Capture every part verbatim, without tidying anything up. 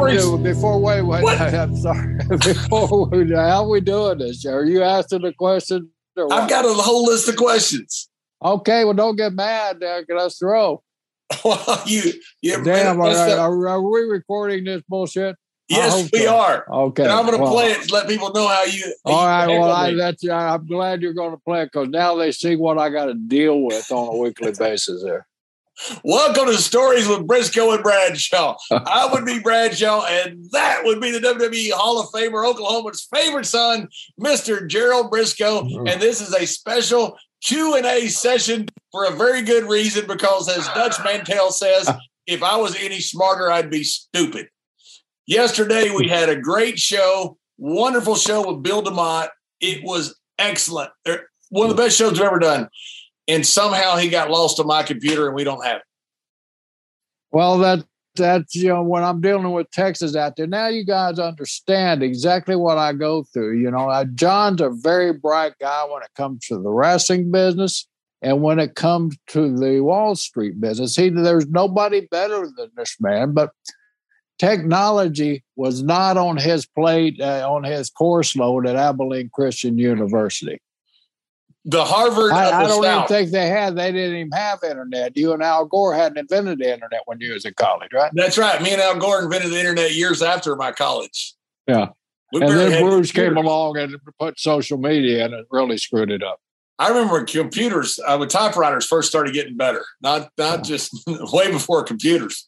stories. do, before wait, wait, What? I'm sorry. Before we, how are we doing this? Are you asking the question? Or what? I've got a whole list of questions. Okay, well, don't get mad, Derek. Let's throw. Well, you, you Damn, are, are, are, are we recording this bullshit? Yes, we so. are. Okay, and I'm going to well, play it to let people know how you. How all you right, well, I, that's I'm glad you're going to play it because now they see what I got to deal with on a weekly basis. There. Welcome to Stories with Briscoe and Bradshaw. I would be Bradshaw, and that would be the W W E Hall of Famer, Oklahoma's favorite son, Mister Gerald Briscoe. And this is a special Q and A session for a very good reason, because as Dutch Mantell says, if I was any smarter, I'd be stupid. Yesterday, we had a great show, wonderful show with Bill DeMott. It was excellent. One of the best shows we've ever done. And somehow he got lost on my computer and we don't have it. Well, that that's, you know, when I'm dealing with Texas out there, now you guys understand exactly what I go through. You know, uh, John's a very bright guy when it comes to the wrestling business and when it comes to the Wall Street business. He, there's nobody better than this man, but technology was not on his plate, uh, on his course load at Abilene Christian University. The Harvard I, of the I don't South. even think they had. They didn't even have internet. You and Al Gore hadn't invented the internet when you was in college, right? That's right. Me and Al Gore invented the internet years after my college. Yeah. We and then Bruce computers. came along and put social media and it really screwed it up. I remember when computers, uh, when typewriters first started getting better, not not Yeah. just way before computers.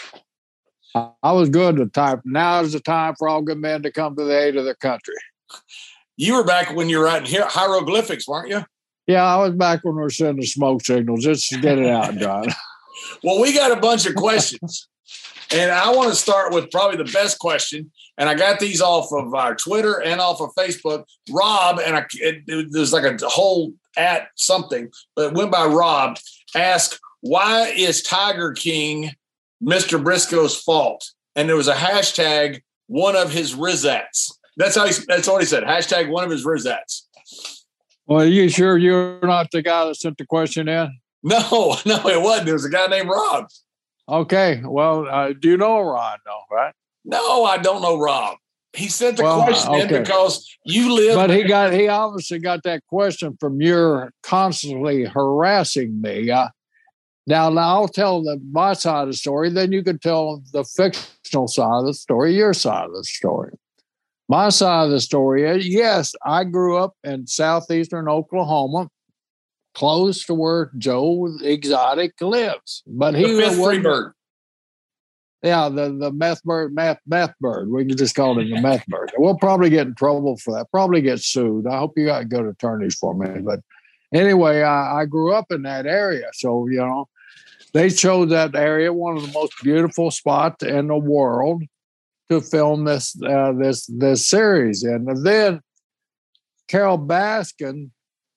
I was good to type. Now is the time for all good men to come to the aid of their country. You were back when you were writing hier- hieroglyphics, weren't you? Yeah, I was back when we were sending smoke signals. Just get it out, John. Well, we got a bunch of questions. And I want to start with probably the best question. And I got these off of our Twitter and off of Facebook. Rob, and I, it, it, there's like a whole at something, but it went by Rob, asked, why is Tiger King Mister Briscoe's fault? And there was a hashtag, one of his Rizats. That's how he, that's what he said. Hashtag one of his Rizats. Well, are you sure you're not the guy that sent the question in? No, no, it wasn't. There was a guy named Rob. Okay. Well, uh, do you know Ron, though, right? No, I don't know Rob. He sent the Well, question okay. in because you live. But he got he obviously got that question from your constantly harassing me. Uh, now, now, I'll tell the, my side of the story. Then you can tell the fictional side of the story, your side of the story. My side of the story is, yes, I grew up in southeastern Oklahoma, close to where Joe Exotic lives. But he the fifth was free bird. Yeah, the, the meth bird, meth, meth bird. We can just call him the meth bird. We'll probably get in trouble for that. Probably get sued. I hope you got good attorneys for me. But anyway, I, I grew up in that area. So, you know, they chose that area, one of the most beautiful spots in the world, to film this uh, this this series. And then Carol Baskin,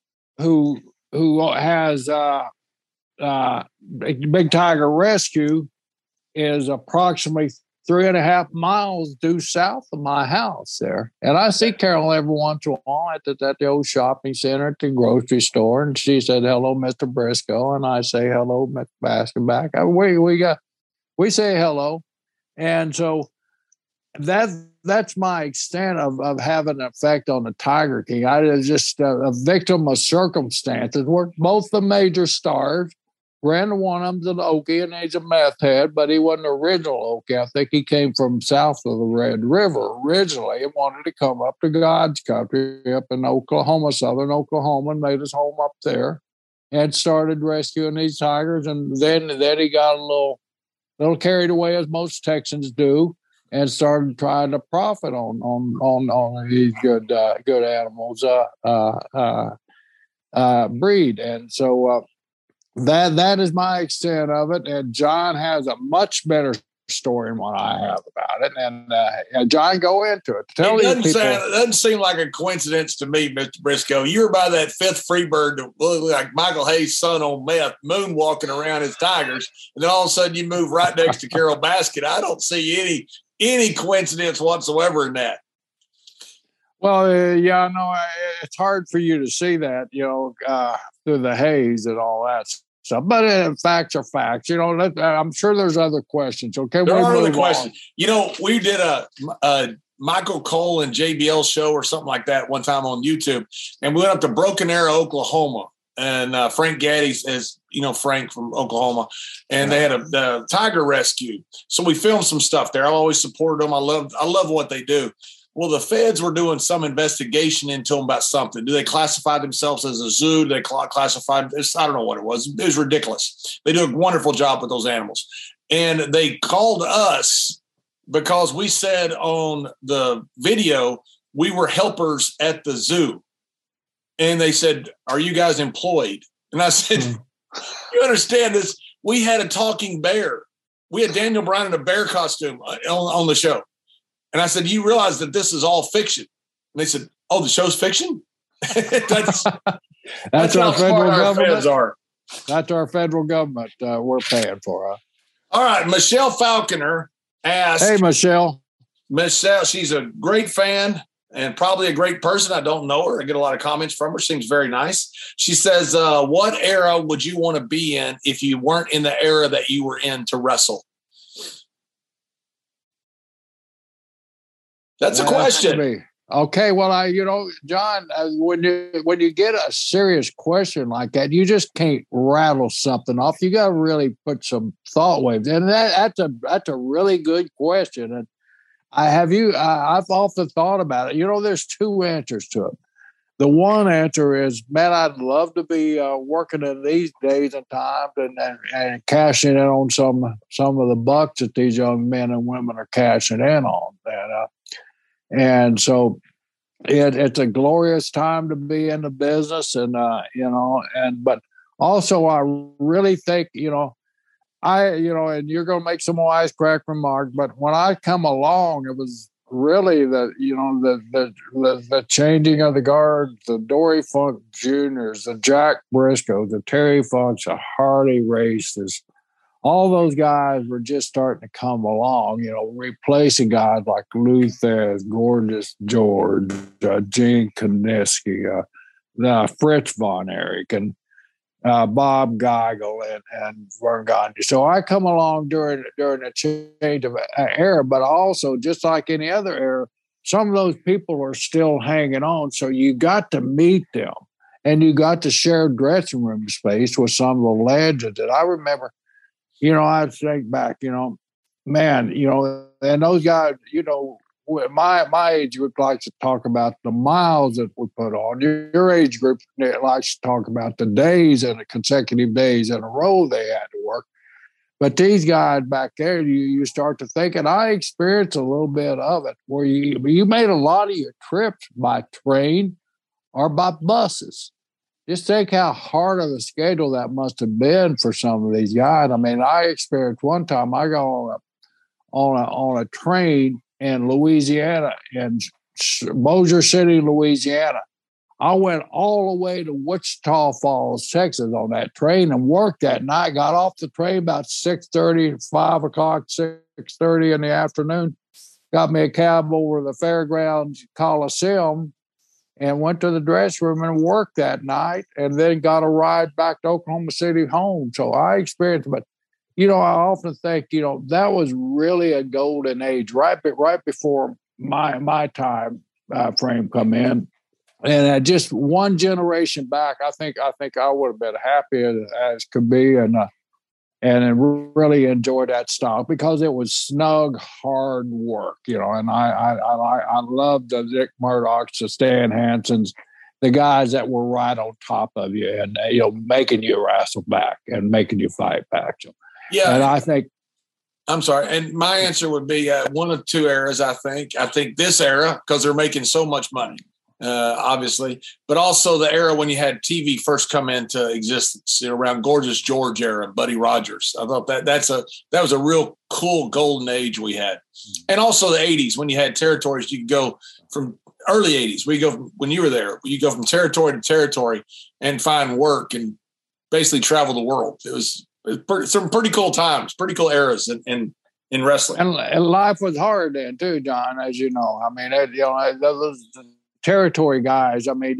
who who has uh, uh, Big Tiger Rescue, is approximately three and a half miles due south of my house there. And I see Carol every once in a while at the, at the old shopping center, at the grocery store. And she said, hello, Mister Briscoe. And I say, hello, Mister Baskin back. We, we got, we say hello. And so that, that's my extent of, of having an effect on the Tiger King. I was just a, a victim of circumstances where both the major stars, Brandon one of them's an Okie, and he's a meth head, but he wasn't an original Okie. I think he came from south of the Red River originally and wanted to come up to God's country up in Oklahoma, southern Oklahoma, and made his home up there and started rescuing these tigers. And then, then he got a little, little carried away, as most Texans do, and started trying to profit on on on, on these good uh, good animals uh, uh, uh, uh, breed. And so uh, That that is my extent of it, and John has a much better story than what I have about it. And uh, John, go into it. Tell it these doesn't, people. sound, it doesn't seem like a coincidence to me, Mister Briscoe. You were by that fifth Freebird that looked like Michael Hayes' son on meth, moonwalking around his tigers, and then all of a sudden you move right next to Carol Baskin. I don't see any any coincidence whatsoever in that. Well, uh, yeah, no, it's hard for you to see that, you know, uh, through the haze and all that stuff. But uh, facts are facts. You know, let, I'm sure there's other questions. Okay, there we'll are other move questions. on. You know, we did a, a Michael Cole and J B L show or something like that one time on YouTube, and we went up to Broken Arrow, Oklahoma, and uh, Frank Gaddy is, you know, Frank from Oklahoma, and they had a the tiger rescue. So we filmed some stuff there. I've always supported them. I love I love what they do. Well, the feds were doing some investigation into them about something. Do they classify themselves as a zoo? Do they classify? I don't know what it was. It was ridiculous. They do a wonderful job with those animals. And they called us because we said on the video we were helpers at the zoo. And they said, "Are you guys employed?" And I said, mm. "You understand this? We had a talking bear. We had Daniel Bryan in a bear costume on, on the show." And I said, "You realize that this is all fiction?" And they said, "Oh, the show's fiction?" that's, that's that's our how federal smart our government. feds are. That's our federal government uh, we're paying for. Huh? All right. Michelle Falconer asked. Hey, Michelle. Michelle, she's a great fan and probably a great person. I don't know her. I get a lot of comments from her. Seems very nice. She says, uh, what era would you want to be in if you weren't in the era that you were in to wrestle? That's a question. Okay, well, I, you know, John, uh, when you when you get a serious question like that, you just can't rattle something off. You got to really put some thought waves, and that, that's a that's a really good question. And I have you, I, I've often thought about it. You know, there's two answers to it. The one answer is, man, I'd love to be uh, working in these days and times and, and, and cashing in on some some of the bucks that these young men and women are cashing in on. And uh, And so it, it's a glorious time to be in the business. And, uh, you know, and but also I really think, you know, I, you know, and you're going to make some wisecrack remarks, but when I come along, it was really the, you know, the, the, the, the changing of the guard, the Dory Funk Juniors, the Jack Briscoe, the Terry Funks, the Harley Races. All those guys were just starting to come along, you know, replacing guys like Luthez, Gorgeous George, uh, Gene Kaniski, uh, uh, Fritz Von Erich, and uh, Bob Geigel, and, and Vern Gagne. So I come along during during a change of era, but also, just like any other era, some of those people are still hanging on. So you got to meet them, and you got to share dressing room space with some of the legends. And I remember, you know, I think back, you know, man, you know, and those guys, you know, my my age group likes to talk about the miles that we put on. Your, your age group likes to talk about the days and the consecutive days in a row they had to work. But these guys back there, you you start to think, and I experienced a little bit of it, where you you made a lot of your trips by train or by buses. Just think how hard of a schedule that must have been for some of these guys. I mean, I experienced one time I got on a on a on a train in Louisiana, in Bossier City, Louisiana. I went all the way to Wichita Falls, Texas on that train and worked that night. Got off the train about six thirty, five o'clock, six thirty in the afternoon. Got me a cab over the Fairgrounds Coliseum and went to the dressing room and worked that night, and then got a ride back to Oklahoma City home. So I experienced, but, you know, I often think, you know, that was really a golden age, right, right before my my time uh, frame come in. And uh, just one generation back, I think I think I would have been happy as, as could be, and uh, and I really enjoyed that style because it was snug, hard work, you know. And I I I, I loved the Dick Murdochs, the Stan Hansens, the guys that were right on top of you, and you know, making you wrestle back and making you fight back. So, yeah, and I think. I'm sorry, and my answer would be uh, one of two eras. I think I think this era, because they're making so much money. Uh, obviously, but also the era when you had T V first come into existence, you know, around Gorgeous George era, Buddy Rogers. I thought that that's a that was a real cool golden age we had, and also the eighties when you had territories. You could go from early eighties. We go from, when you were there. You go from territory to territory and find work and basically travel the world. It was, it was pretty, some pretty cool times, pretty cool eras in in, in wrestling. And, and life was hard then too, John, as you know. I mean, it, you know, those territory guys. I mean, uh,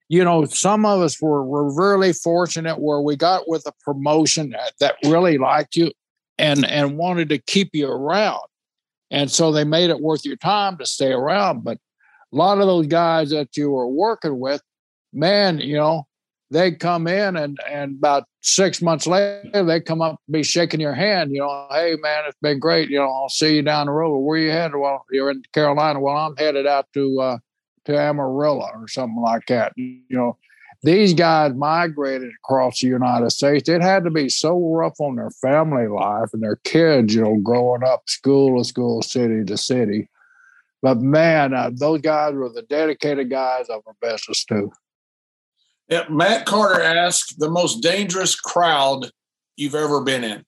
you know, some of us were, were really fortunate where we got with a promotion that, that really liked you and, and wanted to keep you around. And so they made it worth your time to stay around. But a lot of those guys that you were working with, man, you know, they'd come in and, and about six months later, they'd come up and be shaking your hand, you know, hey, man, it's been great. You know, I'll see you down the road. Where you headed? Well, you're in Carolina. Well, I'm headed out to uh, to Amarillo or something like that. You know, these guys migrated across the United States. It had to be so rough on their family life and their kids, you know, growing up school to school, city to city. But, man, uh, those guys were the dedicated guys of our business, too. Yeah, Matt Carter asked, the most dangerous crowd you've ever been in.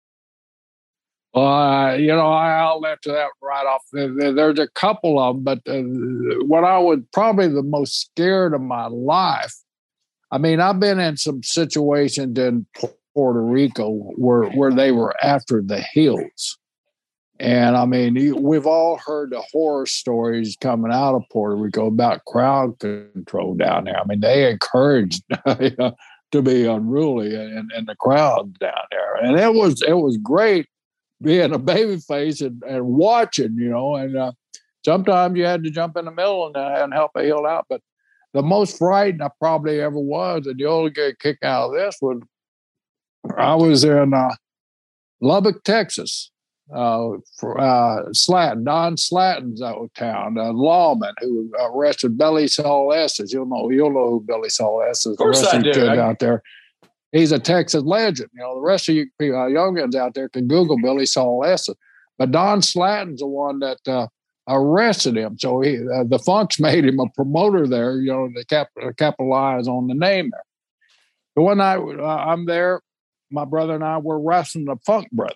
Well, uh, you know, I, I'll answer that right off. There, there's a couple of them, but uh, what I was probably the most scared of my life, I mean, I've been in some situations in Puerto Rico where, where they were after the hills. And, I mean, we've all heard the horror stories coming out of Puerto Rico about crowd control down there. I mean, they encouraged you know, to be unruly in, in the crowd down there. And it was it was great being a baby face and, and watching, you know. And uh, sometimes you had to jump in the middle and, uh, and help a heel out. But the most frightened I probably ever was, and you'll get a kick out of this, was I was in uh, Lubbock, Texas. Uh, for uh, Slatton, Don Slatton's old town, a lawman who arrested Billy Saul Estes. You'll know, you'll know who Billy Saul Estes is. Of course I do. I... out there. He's a Texas legend. You know, the rest of you uh, youngins out there can Google Billy Saul Estes. But Don Slatton's the one that uh, arrested him. So he, uh, the Funks made him a promoter there. You know, they cap- capitalize on the name there. The one night uh, I'm there, my brother and I were wrestling the Funk Brothers.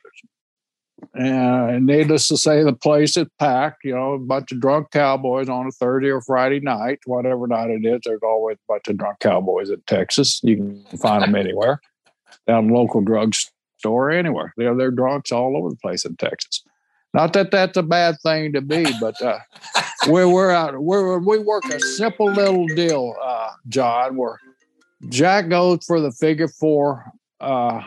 And needless to say, the place is packed, you know, a bunch of drunk cowboys on a Thursday or Friday night, whatever night it is. There's always a bunch of drunk cowboys in Texas. You can find them anywhere, down local drugstore, anywhere. They're, they're drunks all over the place in Texas. Not that that's a bad thing to be, but uh, we're, we're out. We're, we work a simple little deal, uh, John, where Jack goes for the figure four uh,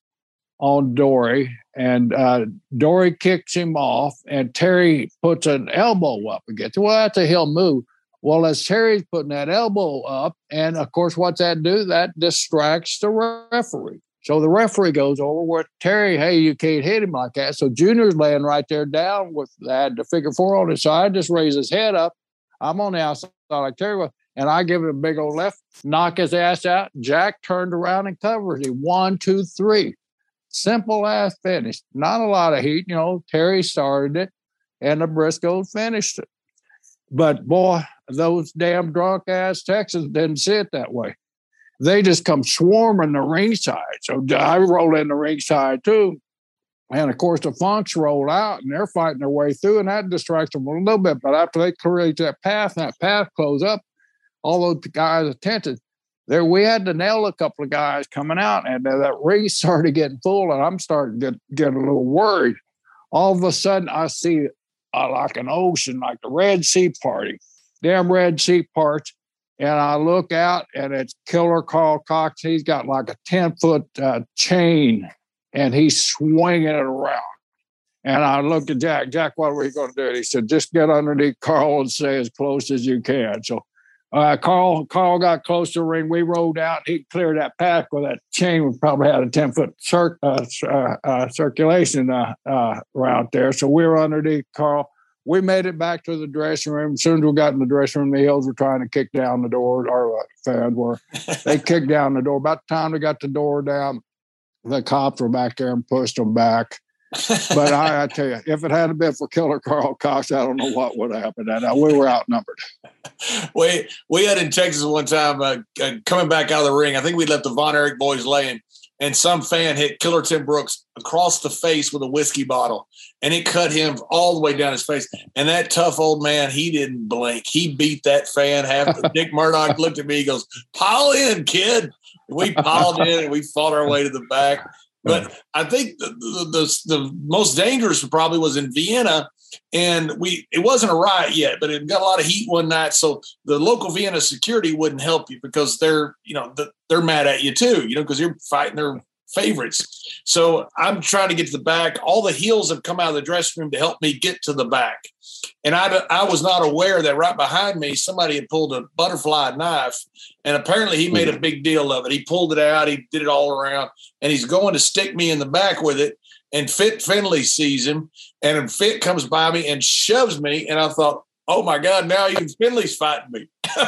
on Dory. And uh, Dory kicks him off, and Terry puts an elbow up against him. Well, that's a heel move. Well, as Terry's putting that elbow up, and of course, what's that do? That distracts the referee. So the referee goes over with Terry, hey, you can't hit him like that. So Junior's laying right there down with that, the figure four on his side, just raise his head up. I'm on the outside like Terry was, and I give it a big old left, knock his ass out. Jack turned around and covers him. One, two, three. Simple ass finish. Not a lot of heat. You know, Terry started it and the Briscoes finished it. But boy, those damn drunk ass Texans didn't see it that way. They just come swarming the ringside. So I roll in the ringside too. And of course, the Funks roll out and they're fighting their way through, and that distracts them a little bit. But after they create that path and that path close up, all those guys' attention. There, we had to nail a couple of guys coming out, and uh, that ring started getting full, and I'm starting to get, get a little worried. All of a sudden, I see uh, like an ocean, like the Red Sea party, damn Red Sea parts, and I look out, and it's Killer Carl Cox. He's got like a ten-foot uh, chain, and he's swinging it around. And I looked at Jack. Jack, what were you going to do? And he said, just get underneath Carl and stay as close as you can. So Uh, Carl Carl got close to the ring. We rolled out. He cleared that path with that chain. We probably had a ten-foot cir- uh, uh, uh, circulation uh, uh, route there. So we were underneath Carl. We made it back to the dressing room. As soon as we got in the dressing room, the Hills were trying to kick down the door. Our uh, fans were. They kicked down the door. About the time we got the door down, the cops were back there and pushed them back. But I, I tell you, if it hadn't been for Killer Carl Cox, I don't know what would have happened. And uh, we were outnumbered. We we had in Texas one time uh, uh, coming back out of the ring. I think we left the Von Erich boys laying, and some fan hit Killer Tim Brooks across the face with a whiskey bottle, and it cut him all the way down his face. And that tough old man, he didn't blink. He beat that fan half. Dick Murdoch looked at me. He goes, "Pile in, kid." We piled in, and we fought our way to the back. But I think the, the, the, the most dangerous probably was in Vienna And we, it wasn't a riot yet, but it got a lot of heat one night. So the local Vienna security wouldn't help you because they're, you know, the, they're mad at you too, you know, because you're fighting their favorites. So I'm trying to get to the back. All the heels have come out of the dressing room to help me get to the back. And I, I was not aware that right behind me, somebody had pulled a butterfly knife. And apparently he made a big deal of it. He pulled it out. He did it all around. And he's going to stick me in the back with it. And Fit Finley sees him. And Fit comes by me and shoves me. And I thought, oh, my God, now even Finley's fighting me.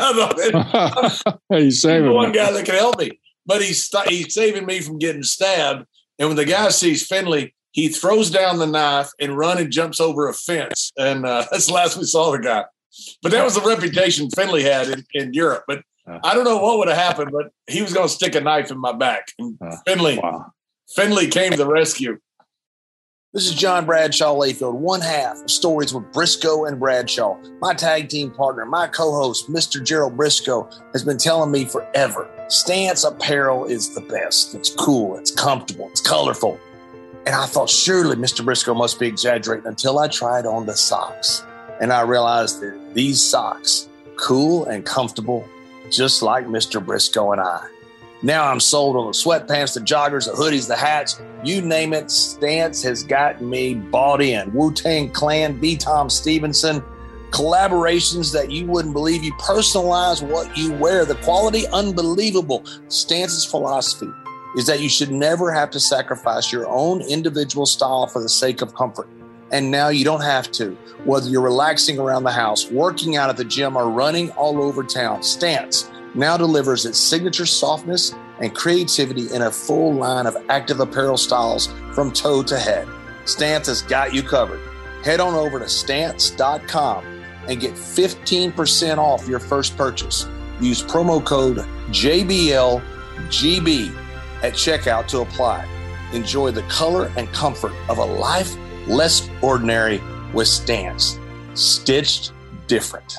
I thought, he's saving one me. guy that can help me. But he's, he's saving me from getting stabbed. And when the guy sees Finley, he throws down the knife and run and jumps over a fence. And uh, that's the last we saw the guy. But that was the reputation Finley had in, in Europe. But I don't know what would have happened, but he was going to stick a knife in my back. And Finley, wow. Finley came to the rescue. This is John Bradshaw Layfield, one half of Stories with Briscoe and Bradshaw. My tag team partner, my co-host, Mister Gerald Briscoe, has been telling me forever, Stance apparel is the best. It's cool, it's comfortable, it's colorful. And I thought, surely Mister Briscoe must be exaggerating until I tried on the socks. And I realized that these socks, cool and comfortable, just like Mister Briscoe and I. Now I'm sold on the sweatpants, the joggers, the hoodies, the hats, you name it. Stance has gotten me bought in. Wu-Tang Clan, B. Tom Stevenson, collaborations that you wouldn't believe. You personalize what you wear. The quality, unbelievable. Stance's philosophy is that you should never have to sacrifice your own individual style for the sake of comfort. And now you don't have to. Whether you're relaxing around the house, working out at the gym, or running all over town, Stance now delivers its signature softness and creativity in a full line of active apparel styles from toe to head. Stance has got you covered. Head on over to stance dot com and get fifteen percent off your first purchase. Use promo code J B L G B at checkout to apply. Enjoy the color and comfort of a life less ordinary with Stance. Stitched different.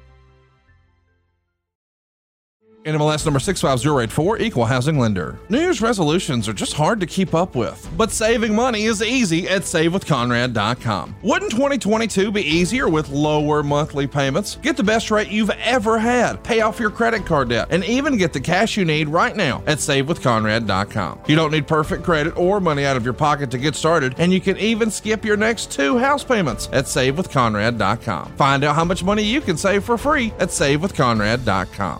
N M L S number six five zero eight four, Equal Housing Lender. New Year's resolutions are just hard to keep up with, but saving money is easy at save with conrad dot com. Wouldn't twenty twenty-two be easier with lower monthly payments? Get the best rate you've ever had, pay off your credit card debt, and even get the cash you need right now at save with conrad dot com. You don't need perfect credit or money out of your pocket to get started, and you can even skip your next two house payments at save with conrad dot com. Find out how much money you can save for free at save with conrad dot com.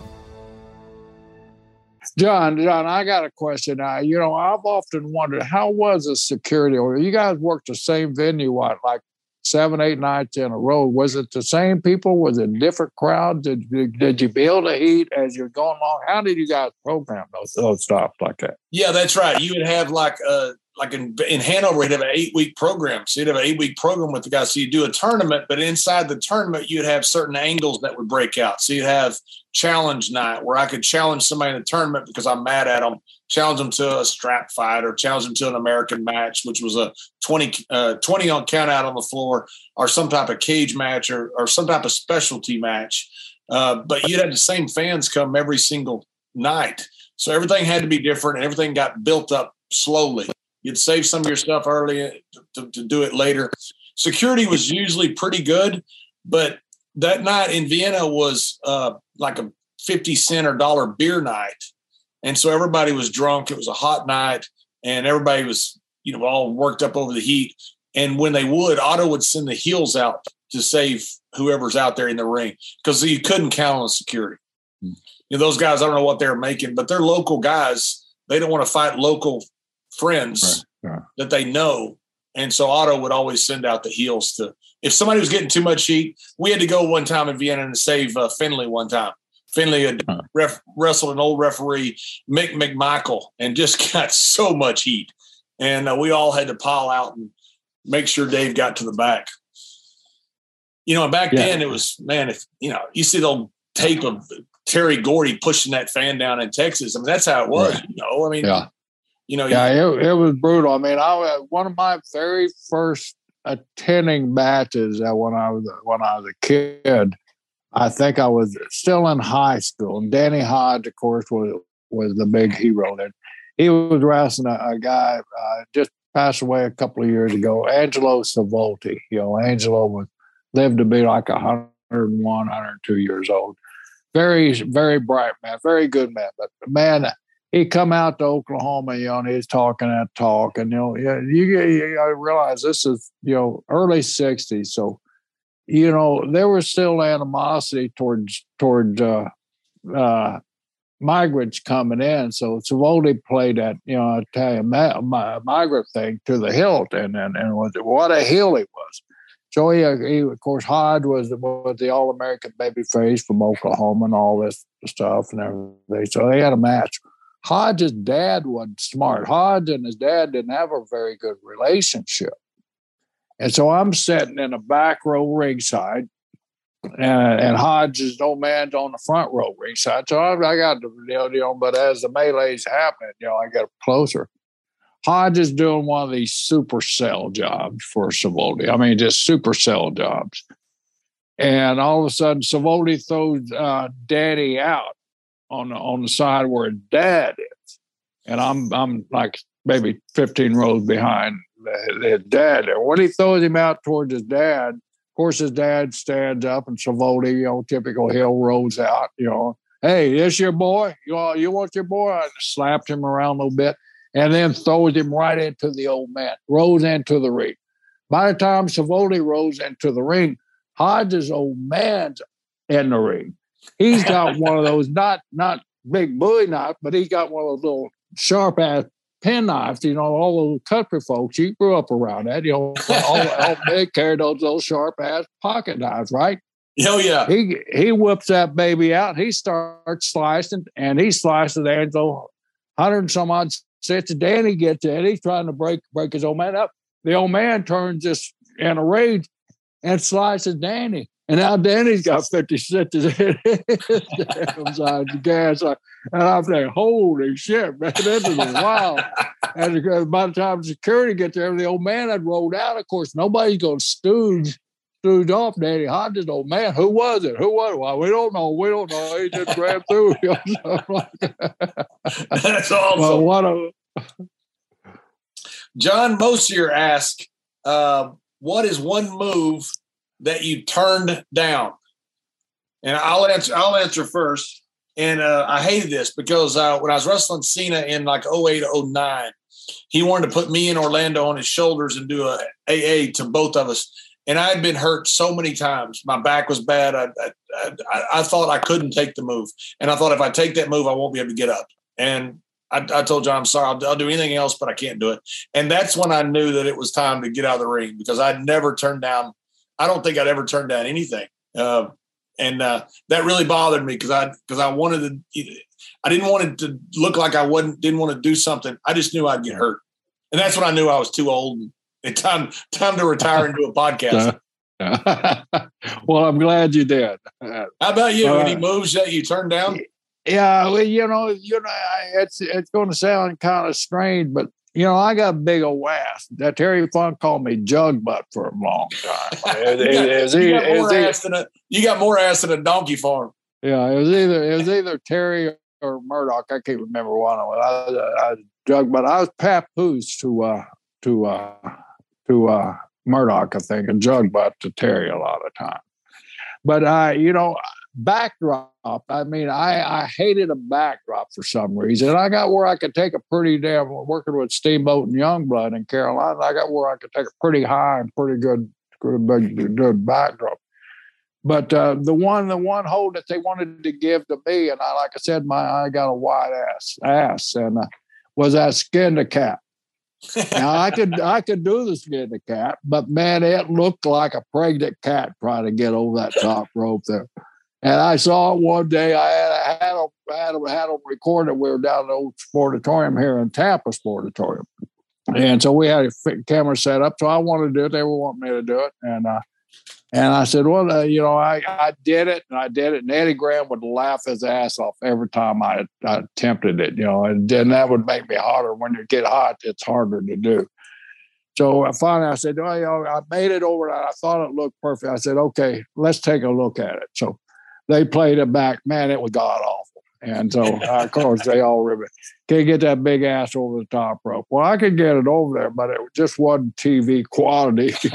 John, John, I got a question. Uh, you know, I've often wondered, how was the security? Or you guys worked the same venue, what, like seven, eight nights in a row? Was it the same people? Was it different crowds? Did, did, did you build a heat as you're going along? How did you guys program those, those stuff like that? Yeah, that's right. You would have like uh like in, in Hanover, you'd have an eight-week program. So you'd have an eight-week program with the guys. So you do a tournament, but inside the tournament, you'd have certain angles that would break out. So you'd have challenge night where I could challenge somebody in the tournament because I'm mad at them, challenge them to a strap fight or challenge them to an American match, which was a twenty, uh, twenty on count out on the floor, or some type of cage match or, or some type of specialty match. Uh, but you'd have the same fans come every single night. So everything had to be different and everything got built up slowly. You'd save some of your stuff early to, to, to do it later. Security was usually pretty good, but that night in Vienna was uh, like a fifty cent or dollar beer night. And so everybody was drunk. It was a hot night and everybody was, you know, all worked up over the heat. And when they would, Otto would send the heels out to save whoever's out there in the ring because you couldn't count on security. Hmm. You know, those guys, I don't know what they're making, but they're local guys. They don't want to fight local friends right. Yeah. that they know. And so Otto would always send out the heels to, if somebody was getting too much heat, we had to go one time in Vienna and save uh, Finley one time. Finley had huh. ref, wrestled an old referee, Mick McMichael, and just got so much heat. And uh, we all had to pile out and make sure Dave got to the back. You know, and back yeah. then it was, man, if, you know, you see the old tape of Terry Gordy pushing that fan down in Texas. I mean, that's how it was, right. you know, I mean, yeah. You know, yeah, it, it was brutal. I mean, I one of my very first attending matches that when I was when I was a kid, I think I was still in high school. And Danny Hodge, of course, was was the big hero. And he was wrestling a, a guy uh, just passed away a couple of years ago. Angelo Savolti. You know, Angelo was, lived to be like one hundred one, one hundred two years old. Very, very bright man, very good man. But man, he come out to Oklahoma, you know, and he's talking that talk. And, you know, you, you, you realize this is, you know, early sixties. So, you know, there was still animosity towards, towards uh, uh, migrants coming in. So Savoldi played that, you know, Italian ma- ma- migrant thing to the hilt. And, and, and was, what a heel he was. So, he, he, of course, Hodge was the, was the All-American babyface from Oklahoma and all this stuff and everything. So they had a match. Hodge's dad wasn't smart. Hodge and his dad didn't have a very good relationship. And so I'm sitting in the back row ringside, and, and Hodge's old man's on the front row ringside. So I, I got the deal, you know, but as the melee's happening, you know, I got closer. Hodge is doing one of these supercell jobs for Savoldi. I mean, just supercell jobs. And all of a sudden, Savoldi throws uh, Daddy out on the, on the side where his dad is. And I'm I'm like maybe fifteen rows behind his dad there. When he throws him out towards his dad, of course, his dad stands up and Savoldi, you know, typical heel, rolls out, you know, hey, this your boy? You want, you want your boy? I slapped him around a little bit. And then throws him right into the old man, rolls into the ring. By the time Savoldi rolls into the ring, Hodge's old man's in the ring. He's got one of those, not not big bowie knife, but he's got one of those little sharp-ass pen knives. You know, all those country folks, you grew up around that. You know, all, all they carried those little sharp-ass pocket knives, right? Oh, yeah. He, he whips that baby out. He starts slicing, and he slices Angelo one hundred and some odd since Danny gets in, he's trying to break break his old man up. The old man turns just in a rage and slices Danny. And now Danny's got fifty stitches in the gas. And I'm like, holy shit, man, this is wild. And by the time security gets there, the old man had rolled out. Of course, nobody's going to stooge, stooge off Danny Hodges' old man. Who was it? Who was it? Well, we don't know. We don't know. He just ran through. That's awesome. Well, what a John Mosier asked, uh, what is one move that you turned down? And I'll answer, I'll answer first. And uh, I hated this because uh, when I was wrestling Cena in like oh eight, oh nine, he wanted to put me and Orlando on his shoulders and do a A A to both of us. And I had been hurt so many times. My back was bad. I, I, I, I thought I couldn't take the move. And I thought if I take that move, I won't be able to get up. And I, I told John, I'm sorry, I'll, I'll do anything else, but I can't do it. And that's when I knew that it was time to get out of the ring because I'd never turned down. I don't think I'd ever turned down anything. Uh, and uh, that really bothered me because I because I wanted to. I didn't want it to look like I wasn't didn't want to do something. I just knew I'd get hurt, and that's when I knew I was too old and time time to retire and do a podcast. Well, I'm glad you did. How about you? Uh, Any moves that you turned down? Yeah, well, you know, you know, it's it's going to sound kind of strange, but you know, I got a big old ass. That Terry Funk called me jug butt for a long time. It, you, got, it, it, you, it, got more it, ass than a, you got more ass than a donkey farm. Yeah, it was either it was either Terry or Murdoch. I can't remember one of them. I, I, I jug butt. I was papoose to uh, to uh, to uh, Murdoch, I think, and jug butt to Terry a lot of time. But I, uh, you know. Backdrop. I mean, I, I hated a backdrop for some reason. I got where I could take a pretty damn working with Steamboat and Youngblood in Carolina. I got where I could take a pretty high and pretty good, good, good, good backdrop. But uh, the one, the one hold that they wanted to give to me, and I, like I said, my I got a wide ass ass, and uh, was that skin the cat. Now I could I could do the skin the cat, but man, it looked like a pregnant cat trying to get over that top rope there. And I saw it one day. I had, I had, them, had, them, had them recorded. We were down at the old Sportatorium here in Tampa Sportatorium. And so we had a camera set up. So I wanted to do it. They were wanting me to do it. And uh, and I said, well, uh, you know, I, I did it. And I did it. And Eddie Graham would laugh his ass off every time I, I attempted it, you know. And then that would make me harder. When you get hot, it's harder to do. So finally I said, well, you know, I made it over. I thought it looked perfect. I said, okay, let's take a look at it. So they played it back. Man, it was god awful. And so, uh, of course, they all ribbon. Can't get that big ass over the top rope. Well, I could get it over there, but it just wasn't T V quality. So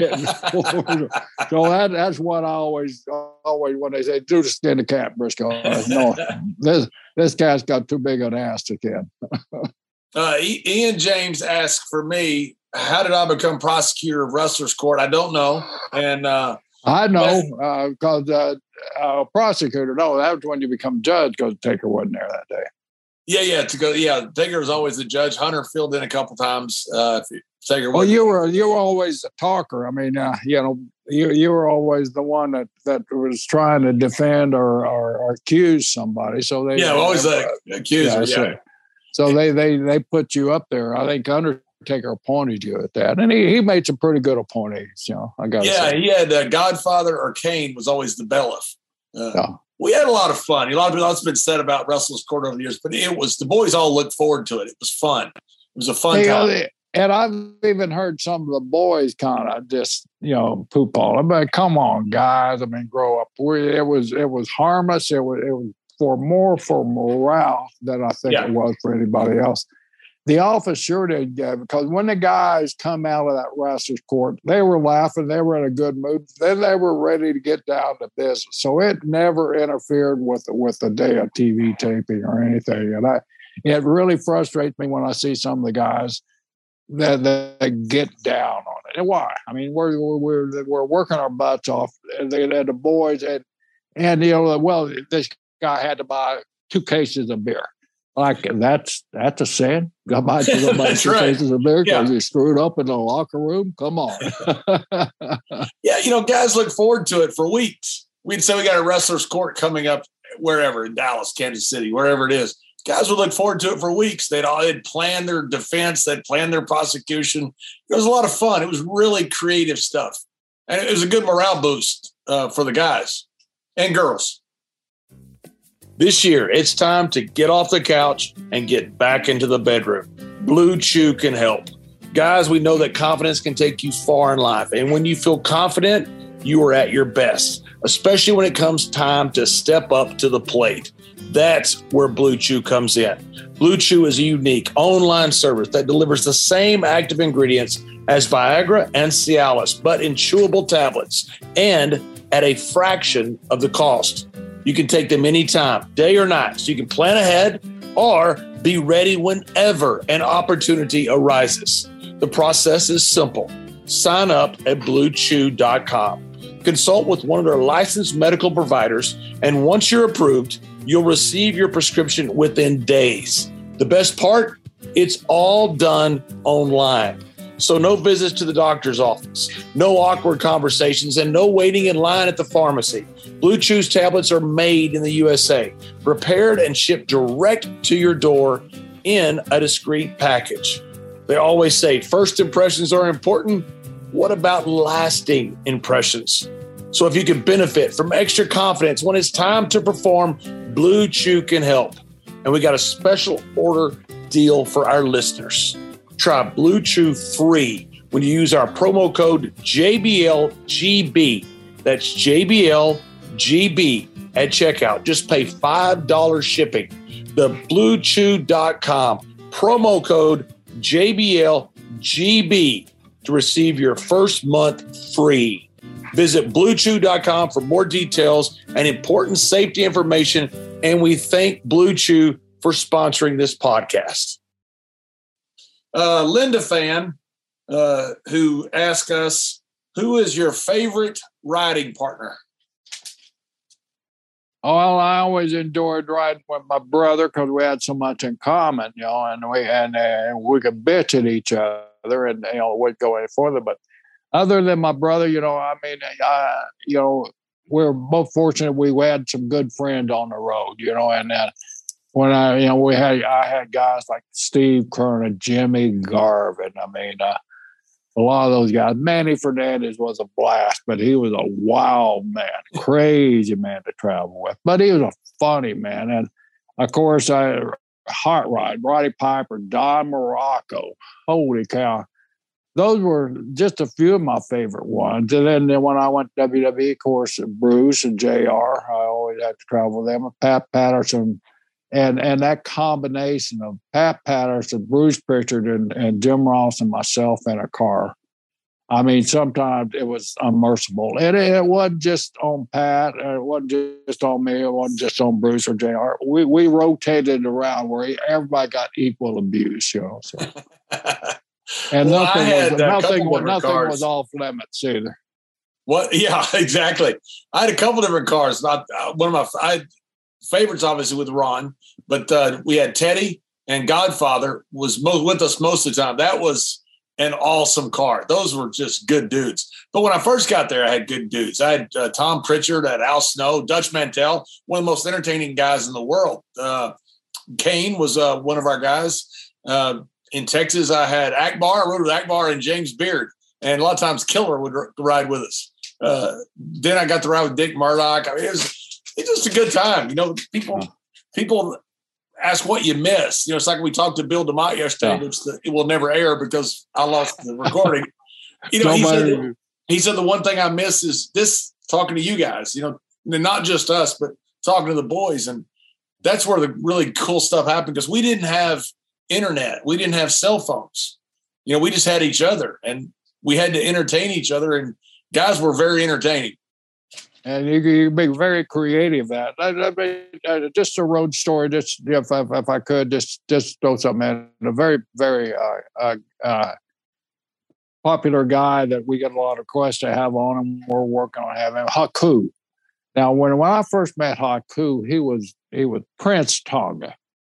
that that's what I always, always when they say, do the skin of cat, Briscoe. No, this this cat's got too big an ass to get. uh, Ian James asked for me, how did I become prosecutor of Wrestlers Court? I don't know. And uh, I know because uh, uh, uh, prosecutor, no, that was when you become judge because Taker wasn't there that day. Yeah, yeah, to go. Yeah, Taker was always the judge. Hunter filled in a couple times. Uh, if Taker. Well, you were you were always a talker. I mean, uh, you know, you you were always the one that, that was trying to defend or, or, or accuse somebody. So they yeah, always the uh, accuser. Yeah. yeah. So, so they they they put you up there. I think Undertaker appointed you at that, and he, he made some pretty good appointees. You know, I got. Yeah, say. he had uh, Godfather or Kane was always the bailiff. Uh, yeah. We had a lot of fun. A lot of lots been said about Wrestlers Court over the years, but it was the boys all looked forward to it. It was fun. It was a fun hey, time. And I've even heard some of the boys kind of just, you know, poop all. I mean, come on, guys. I mean, grow up. We, it was it was harmless. It was it was for more for morale than I think yeah. it was for anybody else. The office sure did, uh, because when the guys come out of that Wrestlers Court, they were laughing. They were in a good mood. Then they were ready to get down to business. So it never interfered with with the day of T V taping or anything. And I, it really frustrates me when I see some of the guys that, that get down on it. And why? I mean, we're we're we're working our butts off. And they had the boys and and you know, well, this guy had to buy two cases of beer. Like that's that's a sin. Go buy two, go buy two right. cases of beer because yeah. he screwed up in the locker room. Come on. Yeah, you know, guys look forward to it for weeks. We'd say we got a Wrestlers Court coming up wherever in Dallas, Kansas City, wherever it is. Guys would look forward to it for weeks. They'd all they'd plan their defense, they'd plan their prosecution. It was a lot of fun. It was really creative stuff, and it was a good morale boost uh, for the guys and girls. This year, it's time to get off the couch and get back into the bedroom. Blue Chew can help. Guys, we know that confidence can take you far in life. And when you feel confident, you are at your best, especially when it comes time to step up to the plate. That's where Blue Chew comes in. Blue Chew is a unique online service that delivers the same active ingredients as Viagra and Cialis, but in chewable tablets and at a fraction of the cost. You can take them anytime, day or night, so you can plan ahead or be ready whenever an opportunity arises. The process is simple. Sign up at blue chew dot com. Consult with one of their licensed medical providers, and once you're approved, you'll receive your prescription within days. The best part? It's all done online. So no visits to the doctor's office, no awkward conversations, and no waiting in line at the pharmacy. Blue Chew's tablets are made in the U S A, prepared and shipped direct to your door in a discreet package. They always say first impressions are important. What about lasting impressions? So if you can benefit from extra confidence when it's time to perform, Blue Chew can help. And we got a special order deal for our listeners. Try Blue Chew free when you use our promo code J B L G B. That's J B L G B at checkout. Just pay five dollars shipping. The blue chew dot com promo code J B L G B to receive your first month free. Visit blue chew dot com for more details and important safety information. And we thank Blue Chew for sponsoring this podcast. Uh, Linda Fan, uh, who asked us, who is your favorite riding partner? Oh, well, I always enjoyed riding with my brother because we had so much in common, you know, and we and uh, we could bitch at each other, and you know, we'd go any further. But other than my brother, you know, I mean, uh, you know, we're both fortunate we had some good friends on the road, you know, and uh, when I, you know, we had, I had guys like Steve Kerner, Jimmy Garvin. I mean, uh, a lot of those guys. Manny Fernandez was a blast, but he was a wild man, crazy man to travel with. But he was a funny man. And of course, I Hot Rod, Roddy Piper, Don Morocco. Holy cow. Those were just a few of my favorite ones. And then, then when I went to W W E, of course, Bruce and J R, I always had to travel with them. Pat Patterson And and that combination of Pat Patterson, Bruce Pritchard, and, and Jim Ross and myself in a car, I mean, sometimes it was unmerciful. And it, it wasn't just on Pat, it wasn't just on me, it wasn't just on Bruce or J R. We we rotated around where everybody got equal abuse, you know. So. And well, nothing, had, was, uh, nothing, was, nothing cars. was off limits either. What? Yeah, exactly. I had a couple different cars. Not uh, one of my I had favorites, obviously, with Ron, but uh, we had Teddy and Godfather was most, with us most of the time. That was an awesome car. Those were just good dudes. But when I first got there, I had good dudes. I had uh, Tom Pritchard, I had Al Snow, Dutch Mantell, one of the most entertaining guys in the world. Uh, Kane was uh, one of our guys. Uh, in Texas, I had Akbar. I rode with Akbar and James Beard. And a lot of times Killer would r- ride with us. Uh, then I got to ride with Dick Murdoch. I mean, it was, it was just a good time. You know, people people ask what you miss. You know, it's like we talked to Bill DeMott yesterday, Yeah. which the, it will never air because I lost the recording. You know, he said, he said the one thing I miss is this, talking to you guys, you know, and not just us, but talking to the boys. And that's where the really cool stuff happened because we didn't have internet. We didn't have cell phones. You know, we just had each other and we had to entertain each other, and guys were very entertaining. And you you be very creative. That I, I mean, uh, just a road story. Just if I, if I could just just throw something in. A very very uh, uh, uh, popular guy that we get a lot of requests to have on, and we're working on having Haku. Now, when when I first met Haku, he was he was Prince Tonga.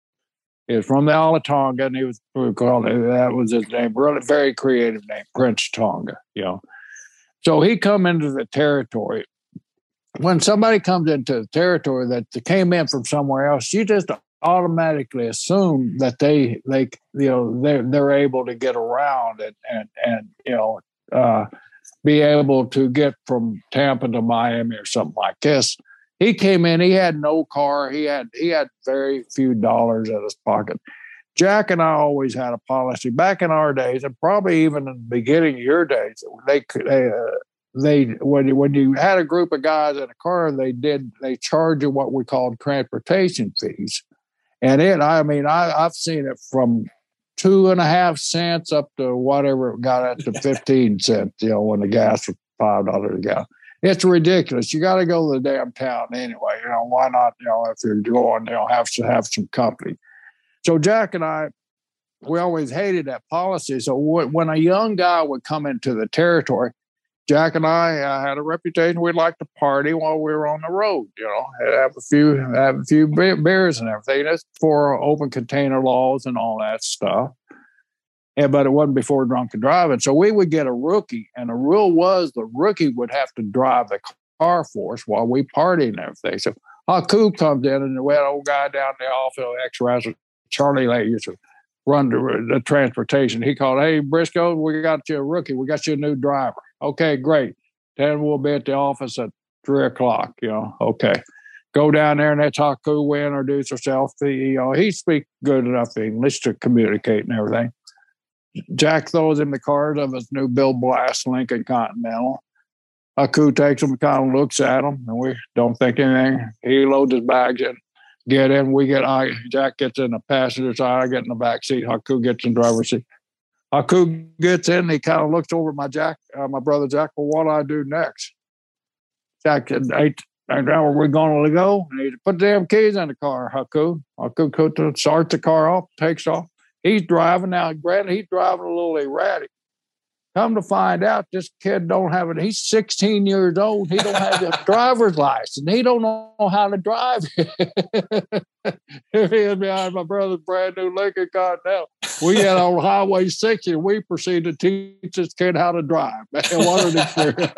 He was from the Isle of Tonga, and he was called that was his name. Really very creative name, Prince Tonga. You know, so he come into the territory. When somebody comes into the territory that came in from somewhere else, you just automatically assume that they, they, you know, they're they're able to get around and and and you know, uh, be able to get from Tampa to Miami or something like this. He came in. He had no car. He had he had very few dollars in his pocket. Jack and I always had a policy back in our days, and probably even in the beginning of your days. They they. Uh, They when when you had a group of guys in a car, they did they charge you what we called transportation fees, and it I mean I I've seen it from two and a half cents up to whatever it got up to fifteen cents. You know, when the gas was five dollars a gallon, it's ridiculous. You got to go to the damn town anyway. You know, why not? You know, if you're going, you know, have to have some company. So Jack and I, we always hated that policy. So w- when a young guy would come into the territory, Jack and I uh, had a reputation. We'd like to party while we were on the road, you know, have a few, have a few beers and everything. That's for open container laws and all that stuff. And but it wasn't before drunken driving. So we would get a rookie, and the rule was the rookie would have to drive the car for us while we partied and everything. So Haku comes in, and we had an old guy down there, also ex-wrestler, Charlie Lay used to run the, the transportation. He called, "Hey, Briscoe, we got you a rookie. We got you a new driver." Okay, great. Then we'll be at the office at three o'clock, you know. Okay. Go down there and that's Haku. We introduce ourselves. You know, he speaks good enough English to communicate and everything. Jack throws him the card of his new Bill Blast Lincoln Continental. Haku takes him, kind of looks at him, and we don't think anything. He loads his bags in. Get in. We get, I, Jack gets in the passenger side. I get in the back seat. Haku gets in the driver's seat. Haku gets in, he kind of looks over at my Jack, uh, my brother Jack, well, what do I do next? Jack said, hey, now are we going to go? And he said, put the damn keys in the car, Haku. Haku starts the car off, takes off. He's driving now. Granted, he's driving a little erratic. Come to find out, this kid don't have it. He's sixteen years old. He don't have a driver's license. He don't know how to drive. Here he is behind my brother's brand new Lincoln Continental. We get on Highway sixty, and we proceed to teach this kid how to drive. What an experience.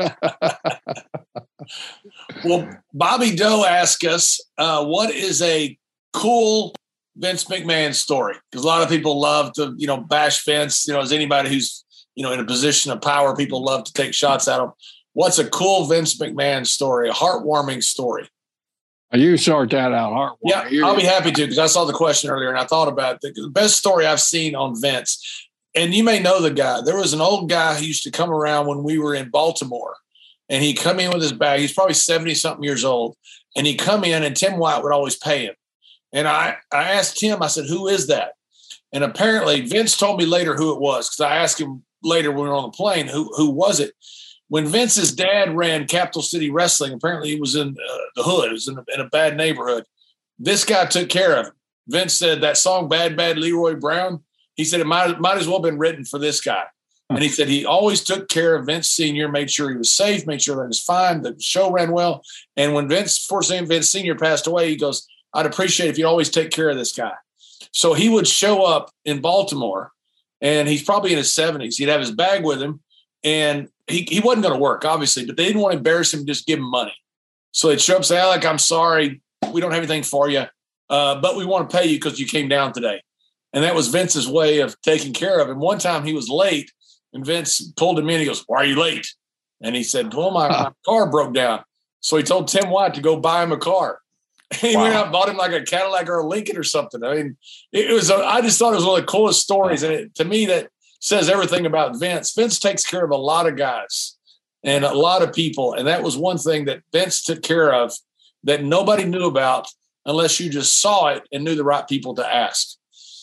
Well, Bobby Doe asked us, uh, what is a cool Vince McMahon story? Because a lot of people love to, you know, bash Vince. You know, as anybody who's, you know, in a position of power, people love to take shots at him. What's a cool Vince McMahon story, a heartwarming story? You sort that out, heartwarming. Yeah, You're, I'll be happy to, because I saw the question earlier and I thought about it. The best story I've seen on Vince, and you may know the guy. There was an old guy who used to come around when we were in Baltimore, and he'd come in with his bag. He's probably seventy-something years old, and he'd come in, and Tim White would always pay him. And I, I asked Tim, I said, who is that? And apparently Vince told me later who it was, because I asked him later when we were on the plane, who, who was it? When Vince's dad ran Capital City Wrestling, apparently he was in uh, the hood. It was in a, in a bad neighborhood. This guy took care of him. Vince said that song, Bad, Bad Leroy Brown, he said it might, might as well have been written for this guy. And he said he always took care of Vince Senior, made sure he was safe, made sure that he was fine, the show ran well. And when Vince, fortunately, Vince Senior passed away, he goes, I'd appreciate it if you always take care of this guy. So he would show up in Baltimore, and he's probably in his seventies. He'd have his bag with him, and he, he wasn't going to work, obviously, but they didn't want to embarrass him, just give him money. So they'd show up and say, Alec, I'm sorry, we don't have anything for you, uh, but we want to pay you because you came down today. And that was Vince's way of taking care of him. One time he was late, and Vince pulled him in. He goes, why are you late? And he said, well, my, my car broke down. So he told Tim White to go buy him a car. And he wow. went out and bought him like a Cadillac or a Lincoln or something. I mean, it was, a, I just thought it was one of the coolest stories. And it, to me, that says everything about Vince. Vince takes care of a lot of guys and a lot of people. And that was one thing that Vince took care of that nobody knew about unless you just saw it and knew the right people to ask.